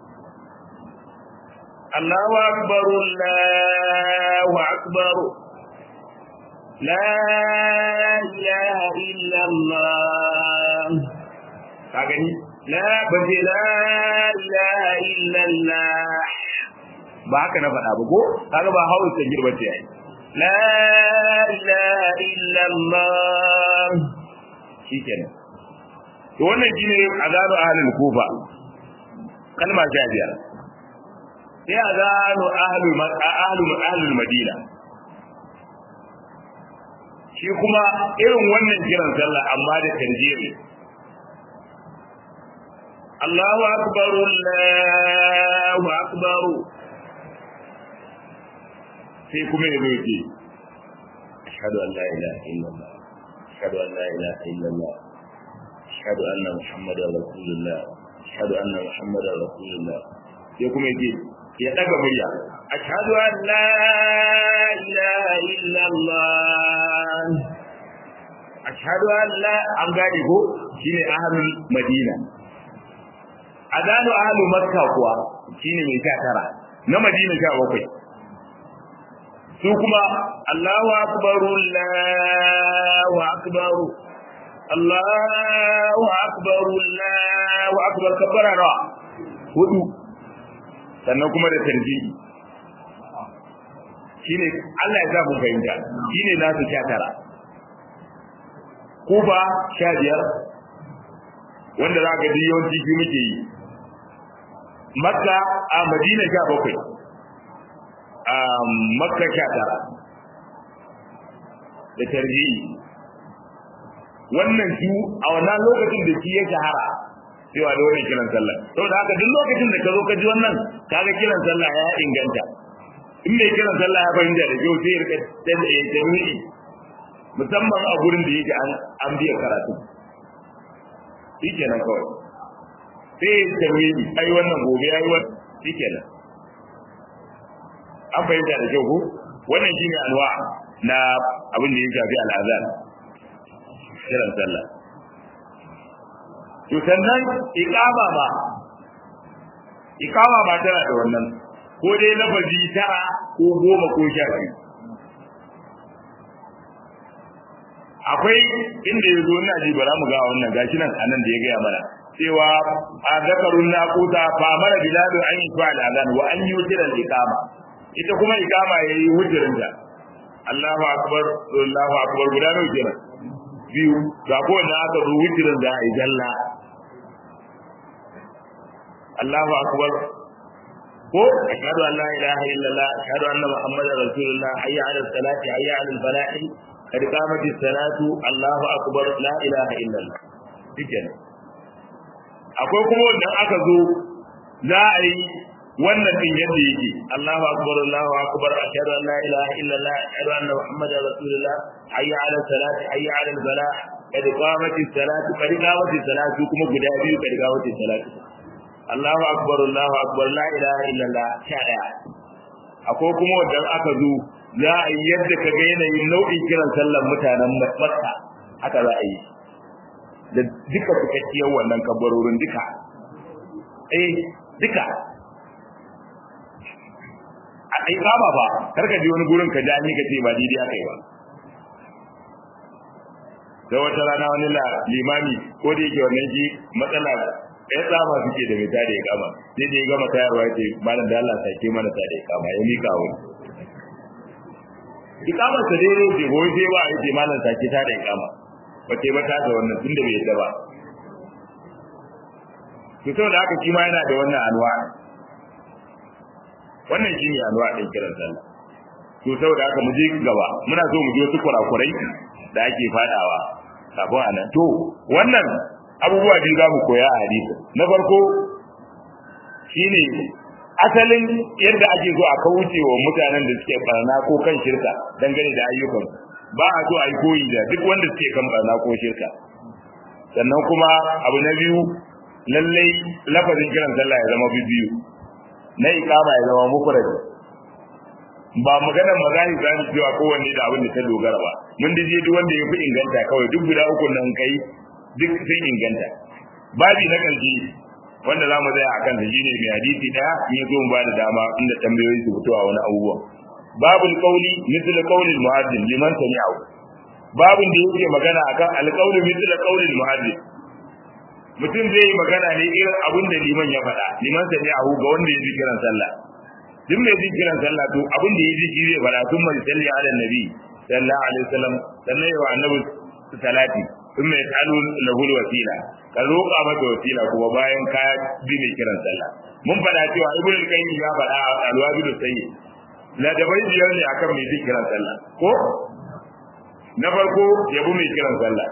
Allahu akbar Allahu akbar la ilaha illa Allah kagani la baje la ilaha illa Allah ba haka na faɗa ba ko kaga ba hawo ta girba ce ai la ilaha illa Allah shikenan to wannan shine azabu ahlul kufa kalma ta biyar sai azabu ahlul ahlul ahlul madina shi kuma irin wannan kiran sallah amma da tarjihi Allahu akbar Allahu akbar sai kuma yazo ce ashhadu an la ilaha illallah ashhadu an la ilaha illallah ashhadu anna muhammadar rasulullah ashhadu anna muhammadar rasulullah sai kuma yace ya daga murya ashhadu an la ilaha illallah ashhadu an la an gane ko shine ahlul madina adanu ahlul makka kuwa shine mai sha tara na madina sha bakwai su kuma Allahu akbar Allahu akbar Allahu akbar Allahu akbar kabbara rawa hudu sannan kuma da tarjihi shine Allah ya sa mu fahimta shine nasu sha tara kufa sha biyar wanda za ka ji yawanci shi muke yi makka a madina sha bakwai a makka sha tara da tarjihi wannan su a wannan lokacin da shi ya shahara cewa da wannan kiran sallah saboda haka duk lokacin da ka zo ka ji wannan kaga kiran sallah ya inganta in mai kiran sallah ya fahimta da kyau sai ya rika tamiyi musamman a gurin da yake an biya karatu shi kenan kawai sai ya tamiyi ai wannan gobe ai wannan shi kenan an fahimta da kyau ko wannan shine alwa na abin da ya shafi al'azan kiran sallah to sannan iqama ba ikama ba tana da wannan ko dai lafazi tara ko goma ko sha biyu akwai inda yazo ina ji bara mu ga wannan gashi nan anan da ya gaya mana cewa a zakarun naquta fa mara biladu an yi fa al-adhan wa an yutira al-iqama ita kuma iqama yayi hujjarin ta Allahu akbar Allahu akbar guda nawa kenan biyu ga ko da aka zo hujjarin da ai jalla Allahu akbar ko ashhadu an la ilaha illallah ashhadu anna muhammadar rasulullah hayya ala salati hayya ala al-falah qad qamatis salatu Allahu akbar la ilaha illallah dikenan akwai kuma wanda aka zo za a yi wannan din yadda yake Allahu akbar Allahu akbar ashhadu an la ilaha illallah ashhadu anna muhammadar rasulullah hayya ala salati hayya ala al-falah qad qamatis salatu qad qamatis salatu kuma guda biyu qad qamatis salatu Allahu akbar Allahu akbar la ilaha illallah sha daya akwai kuma wanda aka zo za a yi yadda ka ga yanayin nau'in kiran sallar mutanen Makka haka za a yi da duka cikakkiyar wannan kabarorin duka eh duka a kai kama ba karka je wani gurin ka jani ka ce ba daidai aka yi ba da wata rana wani limami ko da yake wannan shi matsala ya tsama suke da mai tare ya kama sai da ya gama tayarwa ya ce malam da Allah sake mana tare ya kama ya mika wani ikamar sa dai ne goyi sai ba ya ce malam sake tare ya kama wace ba ta da wannan tunda bai yadda ba to saboda haka shi ma yana da wannan anwa wannan shine anwa din kiran sallah to saboda haka mu je gaba muna so mu je wasu kurakurai da ake fadawa kafin anan to wannan abubuwa biyu za mu koya a hadisi na farko shine asalin yadda ake so a kauce wa mutanen da suke barna ko kan shirka dangane da ayyukan ba a so a yi koyi da duk wanda suke kan barna ko shirka sannan kuma abu na biyu lallai lafazin kiran sallah ya zama biyu na iqama ya zama mufrad ba maganar magani za mu cewa kowanne da abin da ta dogara ba mun dije duk wanda ya fi inganta kawai duk guda uku nan kai duk sun inganta babi na kanji wanda za mu tsaya akan shi ne mai hadisi daya in zo mu ba da dama inda tambayoyi su fito a wani abubuwa babul qawli mithl qawli al-mu'addin liman sami'ahu babun da yake magana akan al-qawli mithl qawli al-mu'addin mutum zai yi magana ne irin abin da liman ya faɗa liman sami'ahu ga wanda ya ji kiran sallah duk mai ji kiran sallah to abin da ya ji shi zai faɗa sun mai salli ala nabi sallallahu alaihi wasallam sannan yawa annabi salati sun mai talu lahul wasila ka roƙa mata wasila kuma bayan ka bi mai kiran sallah mun faɗa cewa ibnu al-qayyim ya faɗa a al-wabil sayyid la da bai biyar ne akan mai kiran sallah ko na farko yabo mai kiran sallah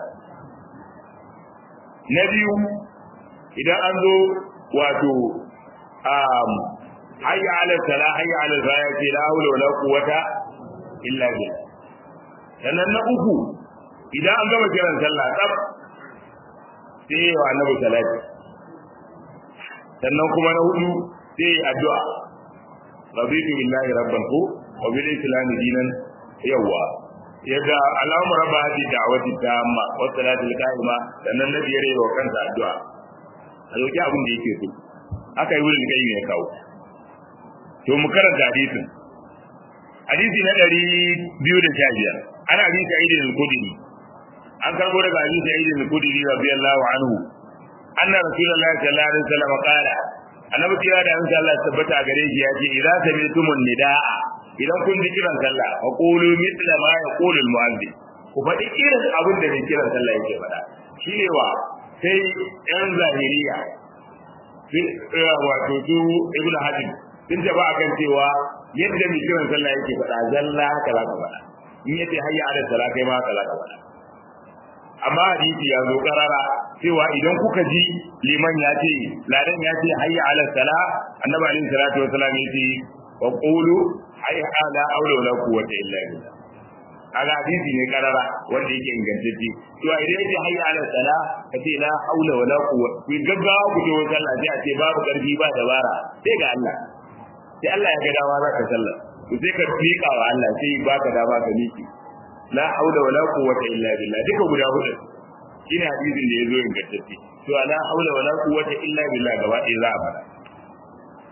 na biyu idan an zo wato um hayya ala salah hayya ala zaya ce la hawla wala quwwata illa billah sannan na uku idan an gama kiran sallah tsaf sai wa annabi salati sannan kuma na hudu sai addu'a raditu billahi rabban ku wa bil islam dinan yawa yadda Allahumma rabb hadhihi da'wati tamma wa salati al-qa'ima sannan nabi ya rewa kansa addu'a a roki abin da yake so aka yi wurin kai ne kawo to mu karanta hadisin hadisi na ɗari biyu da sha biyar ana hadisi Sa'id al-Khudri an karbo daga hadisi Sa'id al-Khudri radiyallahu anhu anna rasulullahi sallallahu alaihi wasallam qala annabi kira da insha Allah tabbata a gare shi yace idza sami'tumun nidaa idan kun ji kiran sallah fa qulu mithla ma yaqulu al-mu'adhdhin ku faɗi irin abin da mai kiran sallah yake faɗa shine wa sai yan zahiriya wato su ibn hadim sun taba akan cewa yadda mai kiran sallah yake faɗa zalla haka za ka faɗa in yace hayya ala salat kai ma haka za ka faɗa amma hadisi ya zo karara cewa idan kuka ji liman ya ce ladan ya ce hayya ala salat annabi alaihi salatu wasallam ya ce wa qulu hayya ala aula wala quwwata illa billah ala hadisi ne karara wanda yake ingantacce to idan yace hayya ala salat kace la haula wala quwwata ku gaggawa ku je wajen Allah sai a ce babu karfi ba dabara sai ga Allah sai Allah ya ga dama za ka sallah to sai ka fika wa Allah sai baka dama ka miki la haula wala quwwata illa billah duka guda hudu shine hadisin da yazo ingantacce to la haula wala quwwata illa billah gaba ɗaya za a fara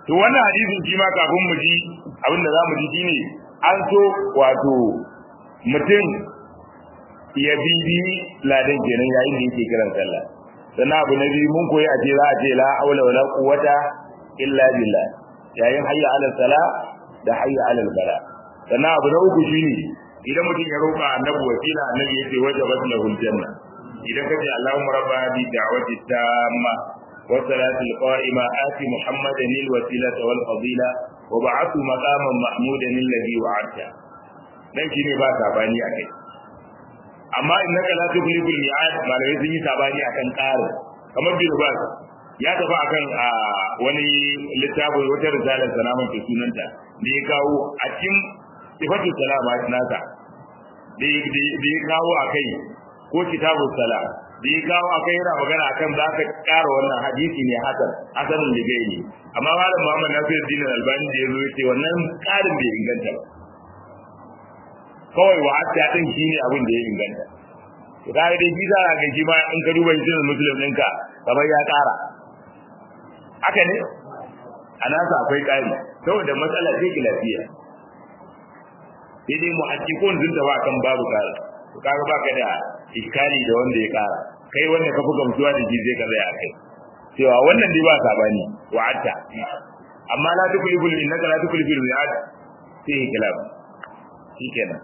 to wannan hadisin shi ma kafin mu ji abinda zamu ji shine an so wato mutum ya bibi ladan kenan yayin da yake kiran sallah sannan abu na biyu mun koyi a ce za a ce la haula wala quwwata illa billah yayin hayya ala sala da hayya ala bala sannan abu na uku shine idan mutum ya roƙa annabi wasila annabi yace wajabat lahul janna idan kace Allahumma rabbana bi da'wati tamma wa salati al-qa'ima ati muhammadan al-wasilata wal fadila wa ba'athu maqaman mahmudan alladhi wa'adta dan shine ba sabani akai amma innaka la tughlibu al-mi'ad malai sun yi sabani akan ƙarin kamar bin bas ya tafi akan wani littafin wata risalar salaman ta sunanta da ya kawo a cikin sifatu salama nasa da ya kawo akai ko kitabus sala da ya kawo akai yana magana akan za ka ƙara wannan hadisi ne hasan hasanul ligaini amma malam Muhammad Nasiruddin Albani da yazo yace wannan ƙarin bai inganta ba kawai wa hatta din shine abin da ya inganta to da dai shi za ka ji ma in ka duba cikin muslim ɗinka kamar ya ƙara haka ne ana sa akwai ƙari saboda matsala ce ki lafiya sai dai muhaddikun sun tawa kan babu ƙara to kaga baka da iskali da wanda ya ƙara kai wanda ka fi gamsuwa da shi zai ka zai akai cewa wannan dai ba sabani wa hatta amma la tukulibul innaka la tukulibul mi'ad sai kilab shikenan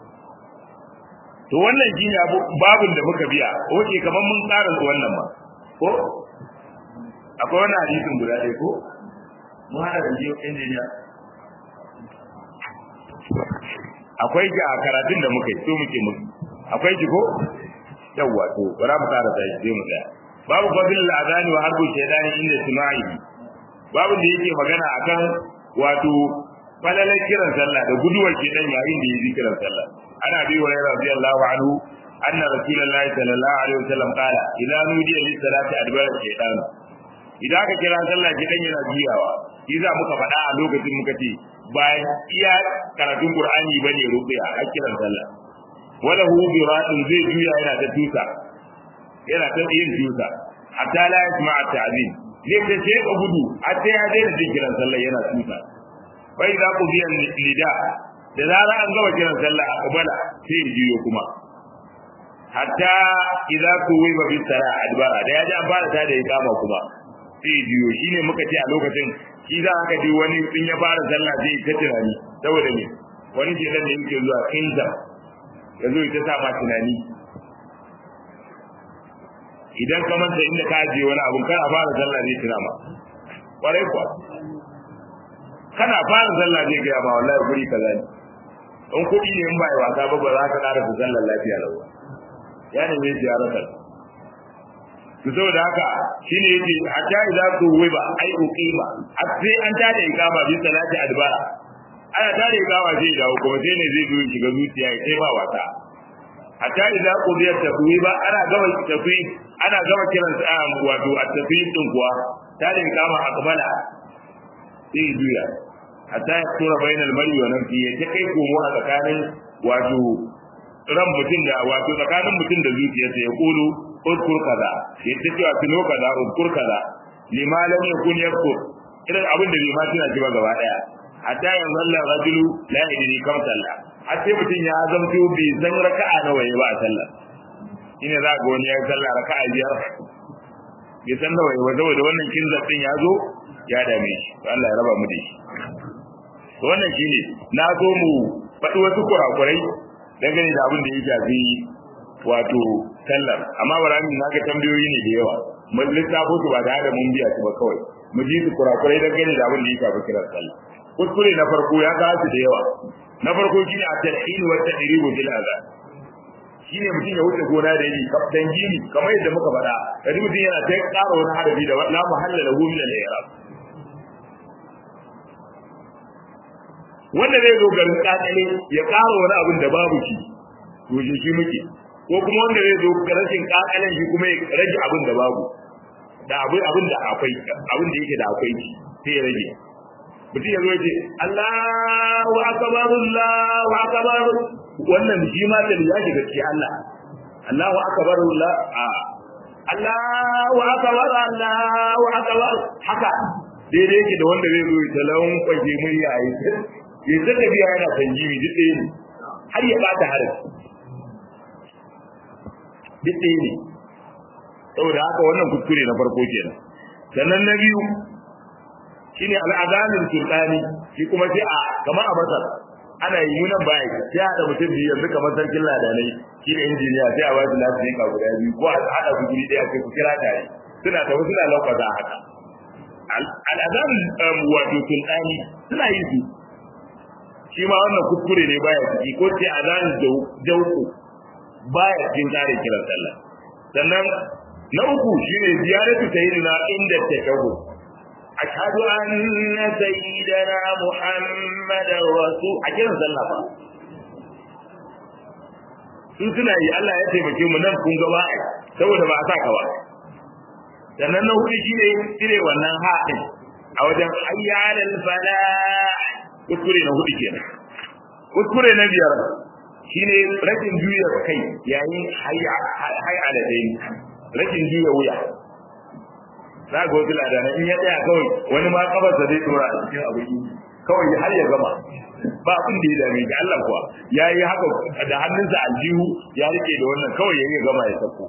to wannan shine babun da muka biya oke kaman mun tsara wannan ma ko akwai wannan hadisin guda ɗaya ko mu hada da jiyo injiniya akwai ji a karatun da muka yi so muke muku akwai ji ko yawa to bara mu tsara sai sai mu tsaya babu fadil al-adani wa harbu shaydani inda suna'i babu da yake magana akan wato falalar kiran sallah da guduwar shedan yayin da yake kiran sallah ana bi wa radiyallahu anhu anna rasulullahi sallallahu alaihi wasallam qala idza nudiya lis salati adbara shaytan idan ka kira sallah shedan yana jiyawa idan muka faɗa a lokacin muka ce bayan iya karatun qur'ani bane rubiya a kiran sallah wala hu bi ra'in zai juya yana da tusa yana ta yin tusa hatta la yasma'a ta'zim zai ta ce ka gudu hatta ya daina jin kiran sallah yana tusa bai za ku biyan lida da zara an gaba kiran sallah a kubala sai ya jiyo kuma hatta idza kuwiba bis sara adbara da yaji an fara ta da ikama kuma sai ya jiyo shine muka ce a lokacin shi za ka ji wani in ya fara sallah sai ya tunani saboda me wani ke da yake zuwa kinza yazo ita sa ma tunani idan ka manta inda ka je wani abun kar a fara sallah zai tuna ma kwarai kuwa kana fara sallah zai ga ba wallahi guri kaza ne in kudi ne in bai wasa ba ba za ka ƙara su sallar lafiya lawa ya ne mai ziyaratar to saboda haka shine yace hatta idza tuwiba ai uqima sai an ta da ikama bi salati adbara ana ta da ikama zai dawo kuma sai ne zai zo shiga zuciya sai ba wasa hatta idza qudiya tafwiba ana gaba tafi ana gaba kiran sa wato at-tafwid din kuwa ta da ikama akbala sai juya hatta ya tura bainal mari wa nafsi ya kai komo a tsakanin wato ran mutum da wato tsakanin mutum da zuciyarsa ya kulu uzkur kaza ya ce cewa tuno kaza uzkur kaza lima lam yakun yakun irin abin da bai ma tuna ji ba gaba daya hatta yanzu Allah rajulu la yadri kam sallah har sai mutum ya zamto bai san raka'a nawa yayi ba a sallah shine za ga wani ya sallah raka'a biyar bai san nawa yayi ba saboda wannan kinzar din ya zo ya dame shi Allah ya raba mu da shi wannan shine na zo mu faɗi wasu kurakurai dangane da abin da ya shafi wato sallar amma barami na ga tambayoyi ne da yawa mun lissafo su ba tare da mun biya su ba kawai mu ji su kurakurai dangane da abin da ya shafi kiran sallah kuskure na farko ya ga su da yawa na farko shine at-talhin wa at-tadrib bil azan shine mutum ya wuce gona da yi dan gini kamar yadda muka faɗa kadi mutum yana ta ƙara wani hadabi da la mahalla lahu min al-i'rab wanda zai zo garin kakale ya ƙara wani abin da babu shi to shi shi muke ko kuma wanda zai zo rashin kakalen shi kuma ya rage abin da babu da abin abin da akwai abin da yake da akwai shi sai ya rage mutum ya zo ya ce Allahu akbar Allahu akbar wannan shi ma da ya shiga cikin Allah Allahu akbar Allah Allahu akbar Allahu akbar haka daidai yake da wanda zai zo ya talawun kwaje murya a yi ya ta tafiya yana tanjiri duk ɗaya ne har ya ɓata harin duk ɗaya ne saboda haka wannan kuskure na farko kenan sannan na biyu shine al'adanin sultani shi kuma sai a kamar a masar ana yi munan baya sai a da mutum biyu yanzu kamar sarkin ladanai shi da injiniya sai a wasu lafiya ka guda biyu ko a haɗa ku guri ɗaya sai ku kira tare suna tafi suna laukaza haka al'adanin wato sultani suna yi su shi ma wannan kuskure ne baya ciki ko sai adanin jauku baya cikin tsarin kiran sallah sannan na uku shine ziyaratu sayyidina inda tashahhud ashhadu anna sayyidana muhammadar rasul a kiran sallah ba sun suna yi Allah ya taimake mu nan kun ga ba saboda ba a saka ba sannan na hudu shine cire wannan haɗin a wajen hayya alal falah kuskure na hudu kenan kuskure na biyar shine rashin juya kai yayin hayya hayya alal rashin juya wuya za ga wasu ladana in ya tsaya kawai wani ma kafarsa zai dora a cikin abin kawai har ya gama ba abin da ya dame shi Allah kuwa ya yi haka da hannunsa aljihu ya rike da wannan kawai ya yi gama ya sako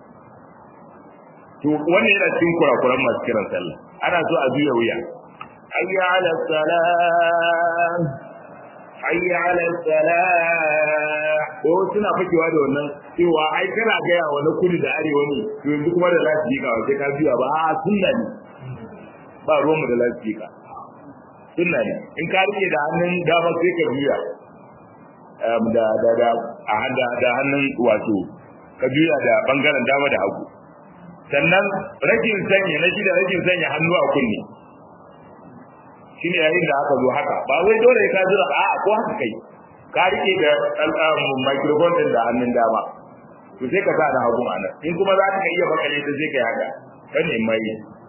to wannan yana cikin kurakuran masu kiran sallah ana so a juya wuya hayya ala salam hayya ala salah ko suna fakewa da wannan cewa ai kana gaya wa na kudu da arewa ne to yanzu kuma da lafiya sai ka biya ba a sunna ne ba ruwanmu da lafiya sunna ne in ka rike da hannun dama sai ka biya da da da a handa da hannun wato ka biya da bangaren dama da hagu sannan rashin sanya na shi da rashin sanya hannu a kunne shine yayin da aka zo haka ba wai dole ka zura a ko haka kai ka rike da microphone din da hannun dama to sai ka sa da hagu anan in kuma za ka iya bakale ta sai ka haka kan mai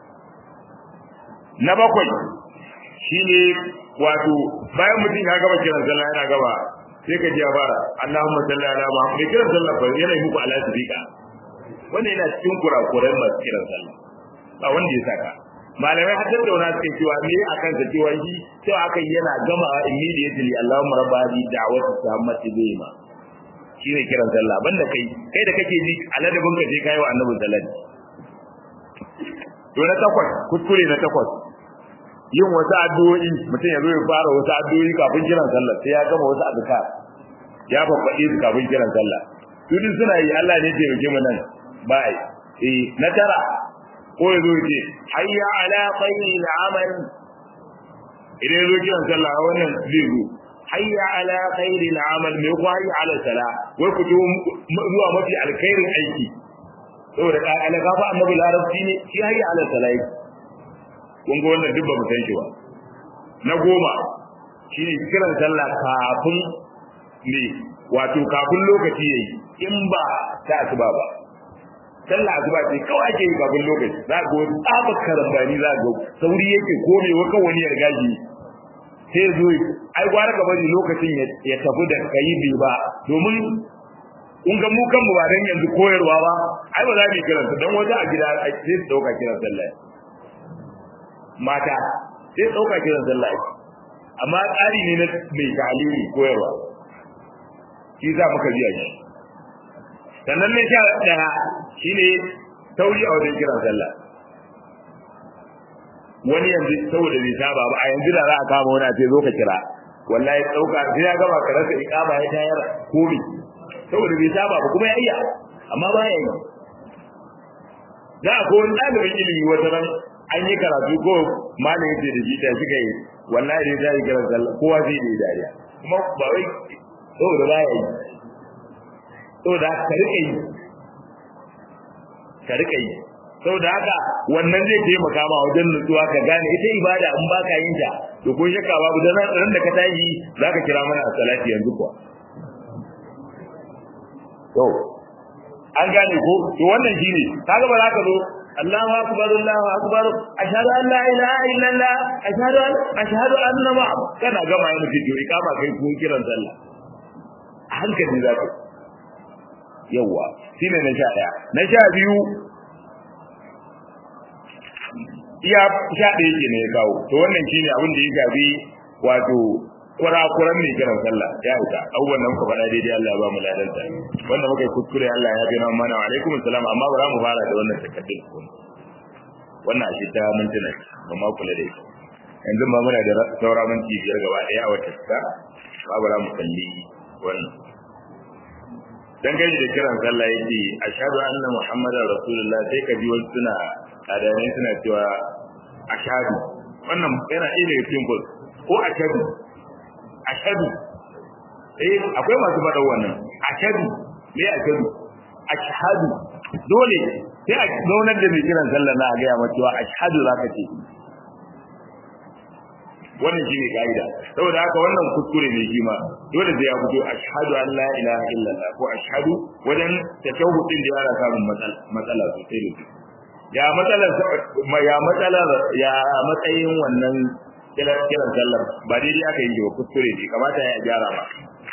na bakwai shine wato bayan mutum ya gaba kiran sallah yana gaba sai ka ji bara Allahumma salli ala Muhammad kiran sallah fa yana yi muku ala sadiqa wannan yana cikin kurakuran masu kiran sallah ba wanda ya saka malamai har tattauna suke cewa me akan sa cewa shi sai aka yana gama immediately Allahumma rabba hadi da'watu tammati bima shine kiran sallah banda kai kai da kake ji aladabin ka sai kai wa annabi sallallahu to na takwas kuskure na takwas yin wasu addu'o'i mutum ya zo ya fara wasu addu'o'i kafin kiran sallah sai ya gama wasu azkar ya babbaɗe su kafin kiran sallah su duk suna yi Allah ne ke rike mu nan ba ai eh na tara ko ya zo ce hayya ala khairil amal idan zo kiran sallah wannan zai zo hayya ala khairil amal me ko hayya ala sala wai ku zuwa mafi alkhairin aiki saboda ka ala gafa annabi larabci ne shi hayya ala sala kun ga wannan duk ba mu san shi ba na goma shi ne kiran sallah kafin ne wato kafin lokaci yayi in ba ta asuba ba sallah asuba ce kawai ake yi kafin lokaci za ga wani tsabar karambani za ga sauri yake komewa kan wani yarga shi sai zo ai gwara ka bari lokacin ya tafi da kai bi ba domin kun ga mu kanmu ba dan yanzu koyarwa ba ai ba za mu kiran sa dan wata a gida sai su dauka kiran sallah mata sai dauka kiran sallah amma tsari ne na mai talimi koyarwa shi za muka biya shi sannan ne sha daya shine tauri a wajen kiran sallah wani yanzu saboda bai saba ba a yanzu da za a kama wani a ce zo ka kira wallahi dauka sai ya gaba ka rasa iqama ya tayar komi saboda bai saba ba kuma ya iya amma ba ya yi da ko wani ɗalibin ilimi wata ran an yi karatu ko malamin ce da shi ta suka yi wallahi dai zai kiran sallah kowa zai yi dariya kuma ba wai saboda ba ya yi saboda ka rike yi ka rike yi saboda haka wannan zai taimaka ma wajen nutsuwa ka gane ita ibada in ba ka yin ta to ko shakka babu dan ran da ka tashi zaka kira mana a salati yanzu kuwa to an gane ko to wannan shine kaga ba za ka zo Allahu akbar Allahu akbar ashhadu an la ilaha illallah ashhadu ashhadu anna muhammad kana gama yin fito ikama kai kun kiran sallah a hankali za ka yawa shine na sha daya na sha biyu iya sha ɗaya ke ne ya kawo to wannan shine abin da ya gabi wato kurakuran ne kiran sallah ya isa abubuwan nan ku faɗa daidai Allah ba mu ladanta wanda muka yi kuskure Allah ya bina mana wa alaikum assalam amma ba za mu fara da wannan takaddun ku wannan a shi ta mintuna ba ma kula da ita yanzu ma muna da saura minti biyar gaba ɗaya a wata ta ba ba za mu kalli wannan dan gani da kiran sallah yake ashhadu anna muhammadar rasulullah sai ka ji wasu suna adane suna cewa ashhadu wannan yana ɗaya daga cikin ko ashhadu ashhadu eh akwai masu faɗa wannan ashhadu me ashhadu ashhadu dole sai a zaunar da mai kiran sallah na ga ya ma cewa ashhadu zaka ce wannan shine kaida saboda haka wannan kuskure ne shi ma dole sai ya fito ashhadu an la ilaha illallah ko ashhadu wajen tashahhud din da yana samun matsala matsala sosai ne ya matsalar ya matsalar ya matsayin wannan kiran kiran sallar ba daidai aka yi ba kuskure ne kamata ya gyara ba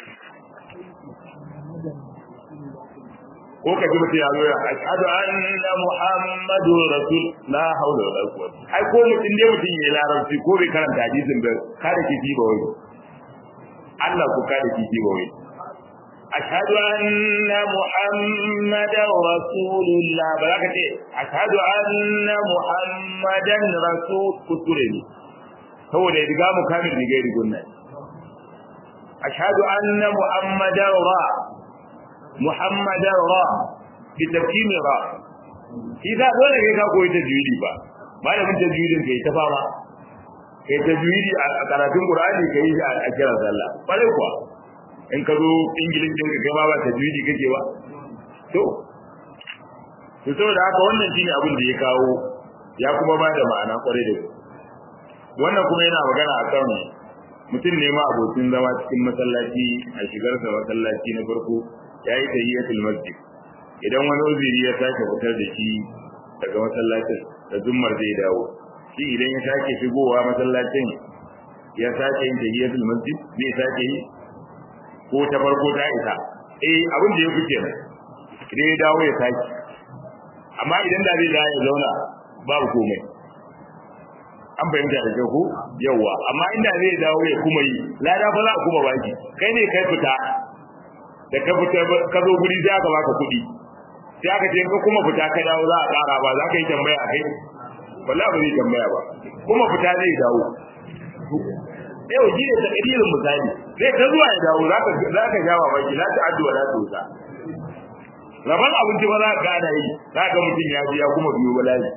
ko ka ji mutum ya zo ya ashhadu anna muhammadu rasul la haula wala quwwata ai ko mutum dai mutum ya larabci ko bai karanta hadisin ba kada ki ji ba wai Allah ko kada ki ji ba wai ashhadu anna muhammadar rasulullah ba za ka ce ashhadu anna muhammadan rasul kuskure ne saboda ya riga mu kamil rigai rigun nan ashhadu anna muhammadar ra muhammadar ra bi tafkim ra idan dole kai ka koyi tajwidi ba malamin tajwidin kai ta fama kai tajwidi a karatun qur'ani kai a kira sallah bare kuwa in ka zo ingilishi din ka kai ma ba tajwidi kake ba to to saboda haka wannan shine abin da ya kawo ya kuma ba da ma'ana kware da wannan kuma yana magana akan mutum ne ma abokin zama cikin masallaci a shigar sa masallaci na farko yayi tahiyatul masjid idan wani uzuri ya sake fitar da shi daga masallacin da zummar zai dawo shi idan ya sake shigowa masallacin ya sake yin tahiyatul masjid zai sake yi ko ta farko ta isa eh abin da ya fice ne idan ya dawo ya sake amma idan da zai dawo ya zauna babu komai an bayyana da ko yawa amma inda zai dawo ya kuma yi lada fa za a kuma baki kai ne kai fita da ka fita ka zo guri za ka baka kuɗi sai aka ce ka kuma fita ka dawo za a ƙara ba za ka yi tambaya a kai wallahi ba zai tambaya ba kuma fita zai dawo yau ji da takdirin misali zai ta zuwa ya dawo za ka za ka jawa baki la ta addu'a la ta wuta raban abinci ba za ka gana yi za ka mutum ya biya kuma biyo bala'i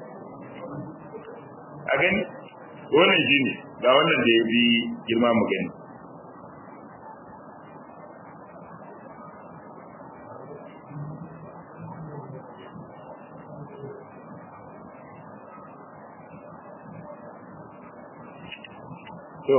a gani wannan shi ne ga wannan da ya bi girma mu gani to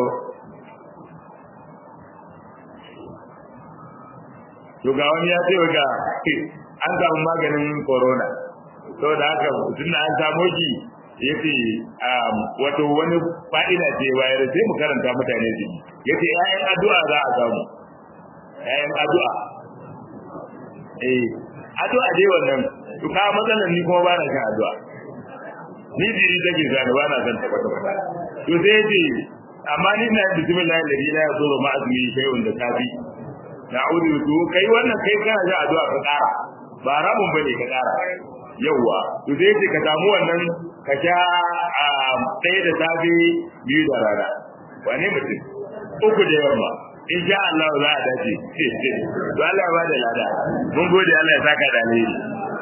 to ga wani ya ce ga an samu maganin corona saboda haka tunda an samu shi yace wato wani fa'ida ce bayar sai mu karanta mutane su yace ƴaƴan addu'a za a samu ƴaƴan addu'a eh addu'a dai wannan to ka matsalan ni kuma ba na kan addu'a ni jiri take zani ba na san ta kwata kwata to sai yace amma ni na bismillah alladhi la yadurru ma ismihi shay'un da kafi na'udhu to kai wannan kai kana da addu'a ka kara ba rabun bane ka kara yawa to sai ka samu wannan ka sha ɗaya da safe biyu da rana wane mutum uku da yamma insha Allah za a dace to Allah ya bada lada mun gode Allah ya saka da alheri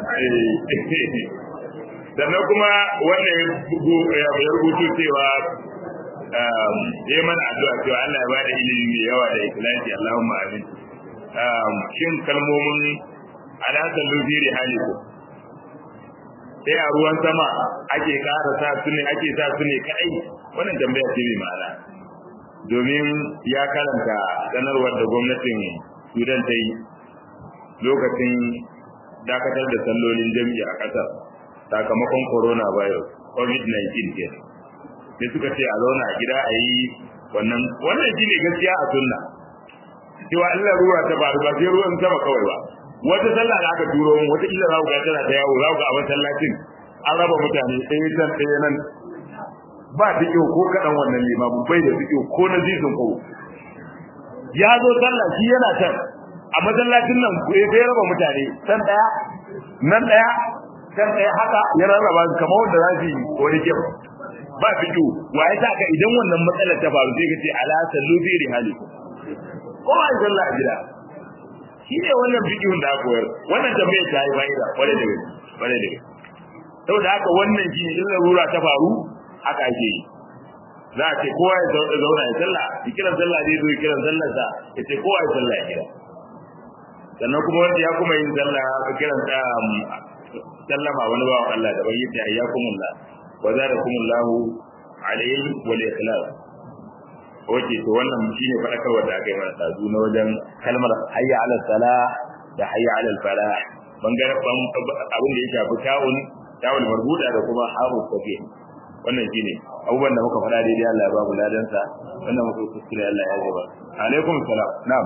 sannan kuma wannan ya rubutu cewa yayi mana addu'a cewa Allah ya bada ilimi mai yawa da ikhlasi Allahumma amin shin kalmomin ala sallu fi rihalikum sai a ruwan sama ake ƙara sa su ne ake sa su ne kai wannan tambaya ce mai ma'ana domin ya karanta sanarwar da gwamnatin Sudan ta yi lokacin dakatar da sallolin jami'a a ƙasar sakamakon coronavirus covid nineteen ke da suka ce a zauna a gida a yi wannan wannan shine gaskiya a sunna cewa Allah ruwa ta faru ba sai ruwan sama kawai ba wata sallah da aka turo mu wata kila za ku ga tana ta yawo za ku ga a masallacin an raba mutane ɗaya can ɗaya nan ba fiƙo ko kaɗan wannan limamin bai da fiƙo ko na zizin ko ya zo sallah shi yana can a masallacin nan ku sai raba mutane san daya nan daya san daya haka ya rarraba su kamar wanda za su yi wani kyau ba fiƙo waye ta ka idan wannan matsalar ta faru sai ka ce ala sallu fi rihalikum ko ai sallah a gida shi ne wannan fiƙon da aka koyar wannan tambayar ta yi fa'ida kwarai da gaske kwarai da gaske saboda haka wannan shi ne in larura ta faru haka ake yi za a ce kowa ya zauna ya sallah ya kiran sallah zai zo ya kiran sallarsa ya ce kowa ya sallah ya kira sannan kuma wanda ya kuma yin sallah ka kiran sallama wani bawan Allah da bai yi ta ayyakumullah wa zarakumullahu alayhi wal ikhlas wace to wannan shine fadakarwa da aka yi mana tazu na wajen kalmar hayya ala salah da hayya ala falah bangaren abin da ya shafi ta'un ta'un marbuda da kuma haru kafe wannan shine abubuwan da muka faɗa daidai Allah ya ba mu ladan sa wannan muka kuskure Allah ya gaba alaikum salam na'am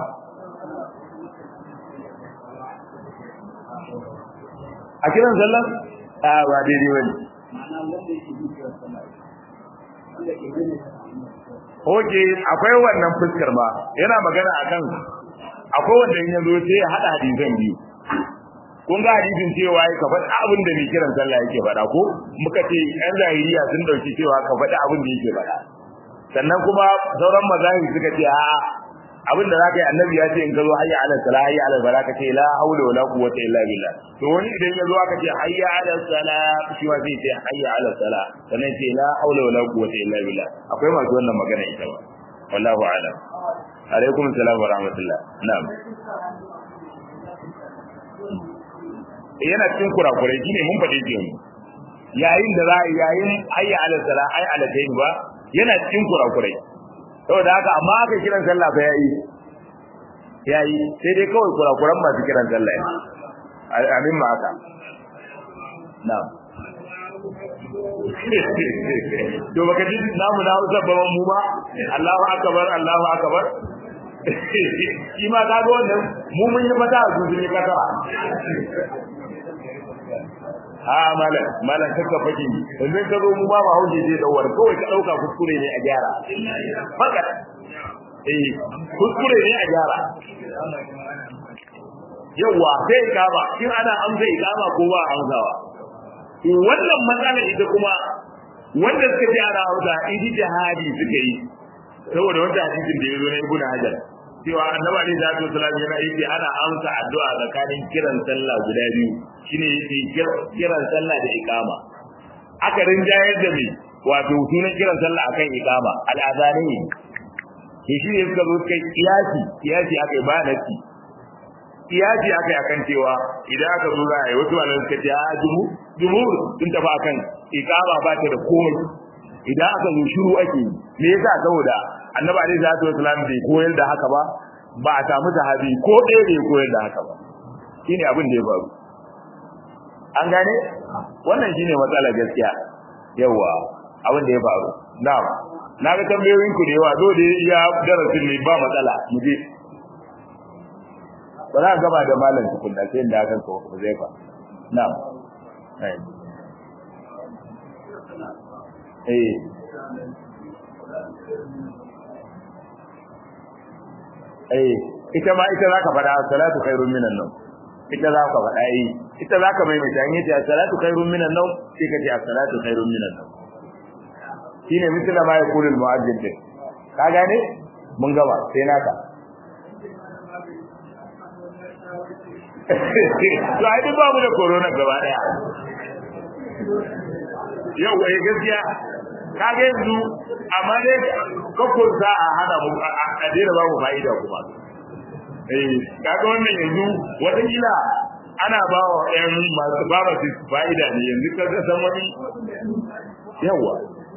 a kiran sallah a ba daidai bane Oke, akwai wannan fuskar ba yana magana akan akwai wanda in yazo sai ya hada hadisan biyu kun ga hadisin cewa ya ka faɗa abin da mai kiran sallah yake faɗa ko muka ce ɗan zahiriya sun dauki cewa ka faɗa abin da yake faɗa sannan kuma sauran mazahiri suka ce a abin da zaka yi annabi ya ce in ka zo hayya ala salah hayya ala salah ka ce la haula wala quwwata illa billah to wani idan ya zo aka ce hayya ala salah shi ma zai ce hayya ala salah sannan ce la haula wala quwwata illa billah akwai masu wannan magana ita ba wallahu a'lam alaikum assalam wa rahmatullah na'am yana cikin kurakurai shine mun faɗe shi yayin da za yayin hayya ala salah ay ala tayin ba yana cikin kurakurai saboda haka amma aka kiran sallah fa yayi yayi sai dai kawai kurakuran masu kiran sallah amin ma haka na'am to baka ji namu na Hausa ba mu ba Allahu akbar Allahu akbar shi ma kaga wannan mu mun yi fata su sun yi kasa ha malam malam kaka fake yanzu ka zo mu ba ba hauje zai dawar kawai ka dauka kuskure ne a gyara fakat eh kuskure ne a gyara yawa sai ka ba kin ana amsa ikama ko ba amsawa to wannan matsala ita kuma wanda suka ji ana hausa idi jihadi suka yi saboda wanda hadisin da yazo na Ibn Hajar cewa annabi alaihi salatu wasallam yana yi ana amsa addu'a tsakanin kiran sallah guda biyu shine yake kiran sallah da iqama aka rinjayar da me wato sunan kiran sallah akan iqama al'azani shi shi ne suka zo kai kiyasi kiyasi akai ba nasi kiyasi akai akan cewa idan aka zo za a yi wasu malamai suka ce a jumu jumhur sun tafi akan iqama ba ta da komai idan aka zo shiru ake me yasa saboda annabi alaihi salatu wasallam bai koyar da haka ba ba a samu sahabi ko ɗaya bai koyar da haka ba shine abin da ya faru an gane wannan shine matsala gaskiya yawa abin da ya faru na'am na ga tambayoyin ku da yawa do da ya darasin ne ba matsala mu je ba za gaba da malam tukunna sai da aka ko zai fa na'am eh eh ita ma ita zaka fada salatu khairun minan nawm ita zaka fada eh ita zaka mai mutane ta salatu khairun minan nawm sai ka ce salatu khairun minan nawm shine misala ma ya kulul mu'azzin din ka gane mun gaba sai naka to ai duk babu da corona gaba daya yau wai gaskiya kage yanzu amma dai kokon za a hana mu a dira babu fa'ida kuma eh kaga wannan yanzu wata kila ana ba wa ɗan masu ba su fa'ida ne yanzu kaga san wani yawa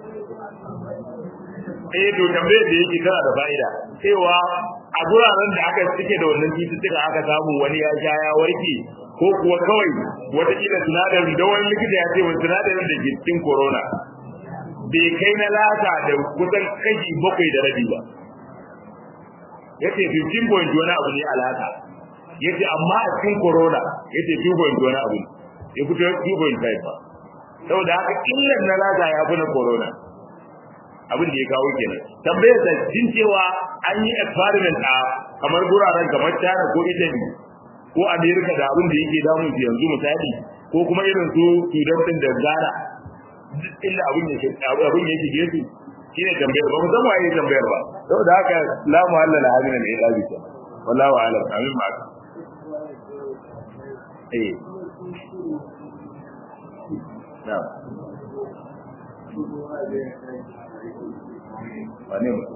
eh to tambaye da yake tana da fa'ida cewa a guraren da aka cike da wannan cututtuka aka samu wani ya sha ya warke ko kuwa kawai wata kila sinadarin da wani likita ya ce wani sinadarin da ke cikin corona bai kai na lata da kusan kashi bakwai da rabi ba yace fifteen point wani abu ne alaka yace amma a cikin corona yace two point wani abu ya fito two point five ba saboda haka illan na lata ya fi na corona abin da ya kawo kenan tambayar da jin cewa an yi experiment a kamar guraren kamar China ko Italy ko America da abin da yake damun su yanzu misali ko kuma irin su Sudan din da Ghana duk inda abin yake abin yake gefe shine tambayar ba mu san waye tambayar ba saboda haka la muhalla la hadina da ilabi ta wallahi a'lam amin ma eh na wane mu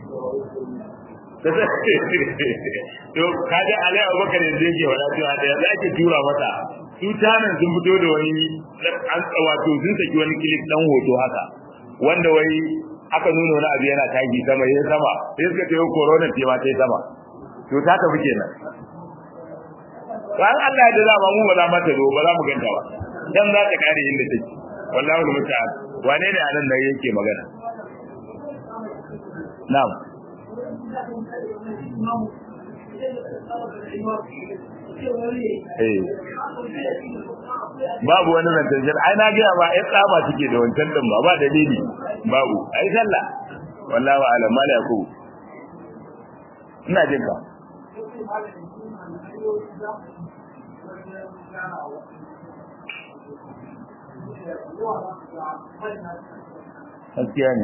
to kaje alai abubakar da yake wala cewa da za ki tura mata su tanan sun fito da wani an wato sun saki wani clip dan hoto haka wanda wai aka nuna wani abu yana tagi sama yayin sama sai suka ce corona ce ma sai sama to ta tafi kenan ran Allah ya da mu ba za mu ta zo ba za mu ganta ba dan za ta kare inda take wallahi musta'an wane ne anan da yake magana na'am eh babu wani zantar ai na ga ba ai tsaba take da wancan din ba ba dalili babu ai sallah wallahi alam mala yaku ina jin ka gaskiya ne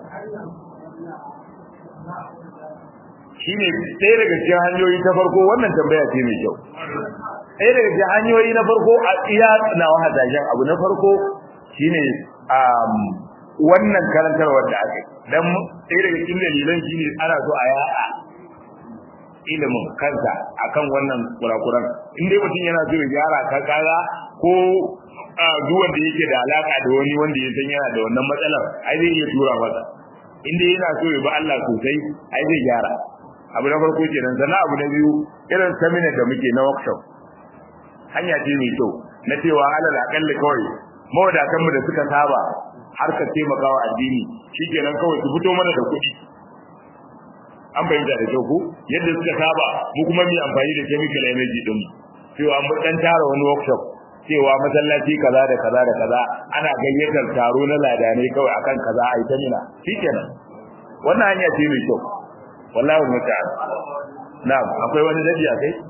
shine sai daga cikin hanyoyi ta farko wannan tambaya ce mai kyau sai daga cikin hanyoyi na farko a iya na wahadajen abu na farko shine um wannan karantarwar da aka dan sai daga cikin dalilan shine ana so a yaya ilimin kansa akan wannan kurakuran in dai mutum yana so ya gyara ka kaga ko duk wanda yake da alaka da wani wanda ya san yana da wannan matsalar ai zai iya tura masa in dai yana so ya bi Allah sosai ai zai gyara abu na farko kenan sannan abu na biyu irin seminar da muke na workshop hanya ce mai kyau na cewa alal akalli kawai mawadatan mu da suka saba har ka taimakawa addini shikenan kawai su fito mana da kuɗi an bayyana da kyau ko yadda suka saba mu kuma mu amfani da chemical energy din cewa mun dan tara wani workshop cewa masallaci kaza da kaza da kaza ana gayyatar taro na ladanai kawai akan kaza ai ta nuna shikenan wannan hanya ce mai kyau wallahi muta'ala na'am akwai wani dadi a kai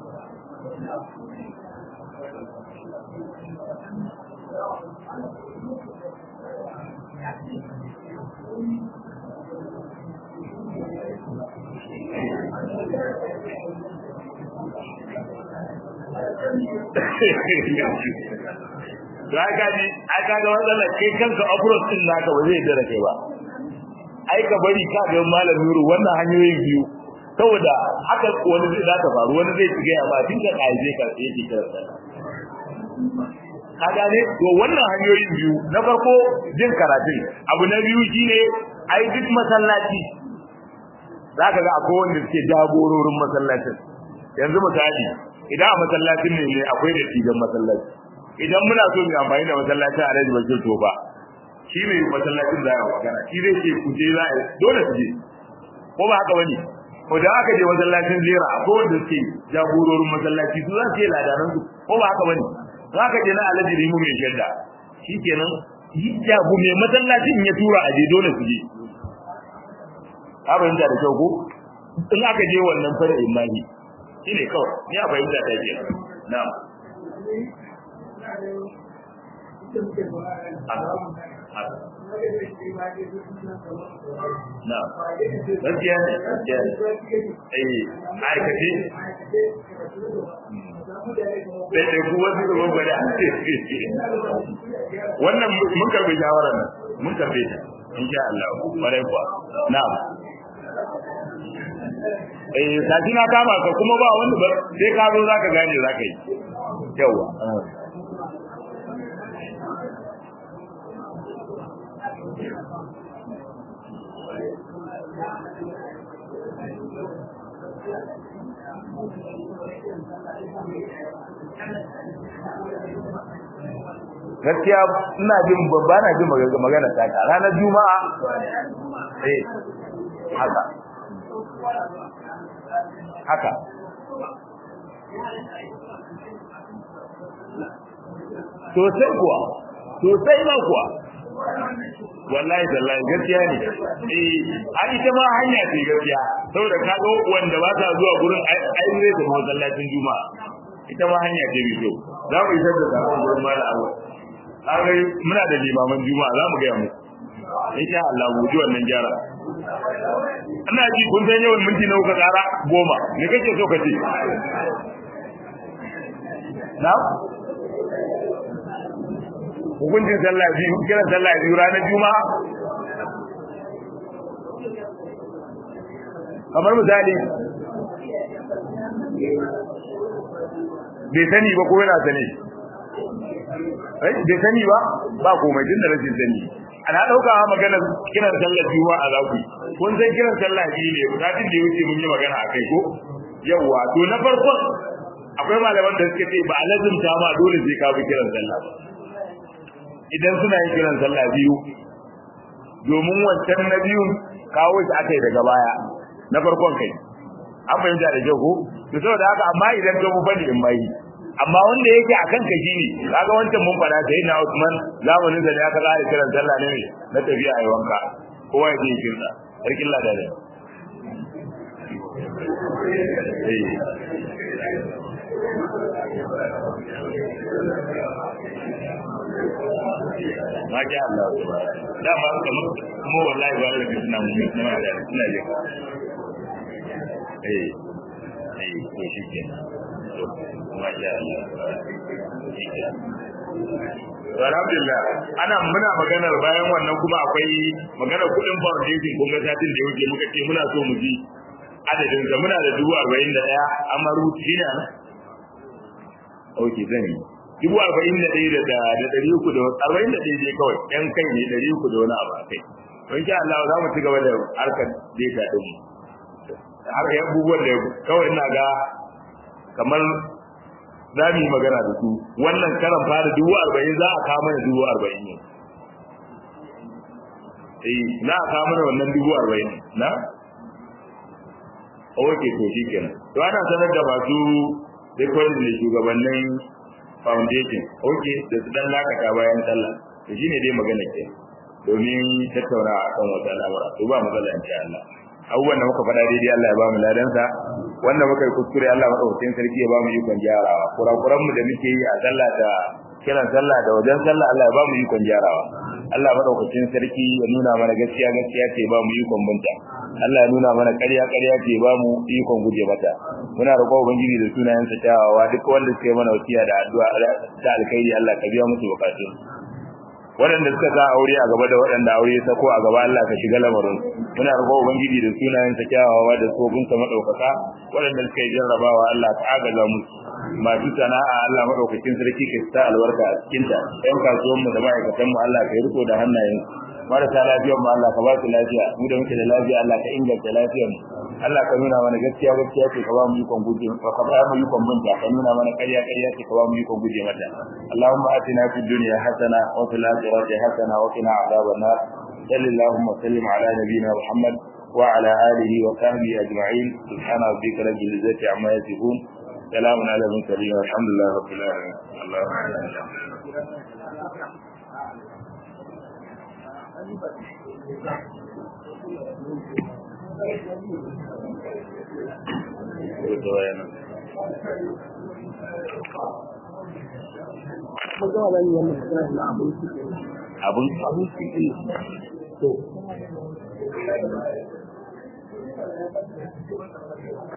da gaji ai kaga wannan kai kanka approach din naka ba zai dare kai ba ai ka bari ka ga malam Nuru wannan hanyoyin biyu saboda haka wani zai zata faru wani zai tsige ya ba tinka kaije ka yake kira ka gane to wannan hanyoyin biyu na farko jin karatu abu na biyu shine ai duk masallaci zaka ga akwai wanda suke jagororin masallacin yanzu misali idan a masallacin ne ne akwai da tijan masallaci idan muna so mu amfani da masallacin a Alhaji Bashir Tofa shi ne masallacin da ya magana shi zai ce ku je za a dole su je ko ba haka bane ko da aka je masallacin Zira akwai wanda suke jagororin masallaci su za su yi ladanan su ko ba haka bane za ka je na Alhaji Rimu mai shadda shikenan jago mai masallacin ya tura a je dole su je abin da da kyau ko in aka je wannan fara imani shine kawai ni a fahimta ta ke na'am na'am gaskiya ne gaskiya ne eh aikace sai dai ku wasu da gwagwada wannan mun karbi shawarar nan mun karbe ta insha Allah bare kuwa na'am eh sai na kama ka kuma ba wanda ba sai ka zo zaka gane zaka yi yawa gaskiya ina jin babba na jin magana ta ka ranar juma'a eh haka haka sosai kuwa sosai ma kuwa wallahi tallahi gaskiya ne eh ai ita ma hanya ce gaskiya saboda ka ga wanda ba ta zuwa gurin ai zai tafi masallacin juma'a ita ma hanya ce mai kyau za mu isar da sakon gurin mala awal ai muna da limaman juma'a za mu ga mu insha Allah mu ji wannan gyara ina ji kun san yawan minti nawa ka tsara goma me kake so ka ce na hukuncin sallah biyu kiran sallah biyu ranar juma'a kamar misali bai sani ba ko yana sani bai sani ba ba komai tun da rashin sani ana dauka maganar kiran sallah juma'a za ku kun san kiran sallah biyu ne kafin da yake mun yi magana akai ko yawa to na farko akwai malaman da suke ce ba lazimta ma dole sai ka bi kiran sallah ba idan suna yin kiran sallah biyu domin wancan na biyu kawo shi akai daga baya na farkon kai an fahimta da kyau ko to saboda haka amma idan ka mu fadi in bai amma wanda yake akan ka shine kaga wancan mun fada sai na Usman zamanin da ya kaza kiran sallah ne na tafiya ai wanka kowa ya je kirda sarkin lada ne eh ma ja Allah da ba kamar kuma wallahi ba da suna mu na da suna je eh eh ko shi ke ma ja Allah alhamdulillah ana muna maganar bayan wannan kuma akwai maganar kudin foundation kun ga satin da yake muka ce muna so mu ji adadin da muna da dubu arba'in da ɗaya amma rubuci shi ne okay zan yi dubu arba'in da ɗaya da ɗari uku da arba'in da ɗaya ne kawai ɗan kai ne ɗari uku da wani abu a kai don sha Allah za mu ci gaba da harkar data ɗin mu har ya abubuwan da kawai ina ga kamar za mu yi magana da su wannan karan fara dubu arba'in za a kawo mana dubu arba'in ne eh na a kawo mana wannan dubu arba'in na oke to shi kenan to ana sanar da masu rikodin da shugabannin foundation oke da su dan lakata bayan sallah to shine dai magana ke domin tattauna akan wata al'amura to ba matsala insha Allah abubuwan da muka faɗa daidai Allah ya ba mu ladansa wanda muka yi kuskure Allah madaukakin sarki ya ba mu ikon gyarawa kurakuran mu da muke yi a sallah da kiran sallah da wajen sallah Allah ya ba mu ikon gyarawa Allah madaukakin sarki ya nuna mana gaskiya gaskiya ce ba mu ikon binta Allah ya nuna mana ƙarya ƙarya ce ba mu ikon guje mata muna roƙo ubangiji da sunayen sa tawawa duk wanda suka yi mana wasiya da addu'a ta alkhairi Allah ka biya musu bukatun waɗanda suka sa aure a gaba da waɗanda aure ya sako a gaba Allah ka shiga lamarin muna roƙo ubangiji da sunayen sa kyawawa da tsofin sa madaukaka waɗanda suka yi jarrabawa Allah ka agaza musu masu sana'a Allah madaukakin sarki ka sa albarka a cikin ta ɗan kasuwan mu da ma'aikatan mu Allah ka yi riko da hannayen marasa lafiyar mu Allah ka ba su lafiya mu da muke da lafiya Allah ka inganta lafiyar mu Allah ka nuna mana gaskiya gaskiya ce ka ba mu ikon guje ka ba mu ikon binta ka nuna mana ƙarya ƙarya ce ka ba mu ikon guje mata Allahumma atina fid dunya hasana wa fil akhirati hasana wa qina adhaban nar sallallahu wa sallim ala nabiyyina Muhammad wa ala alihi wa sahbihi ajma'in subhana rabbika rabbil izzati amma yasifun salamun ala al mursalin walhamdulillahi rabbil alamin Allahu abun abun to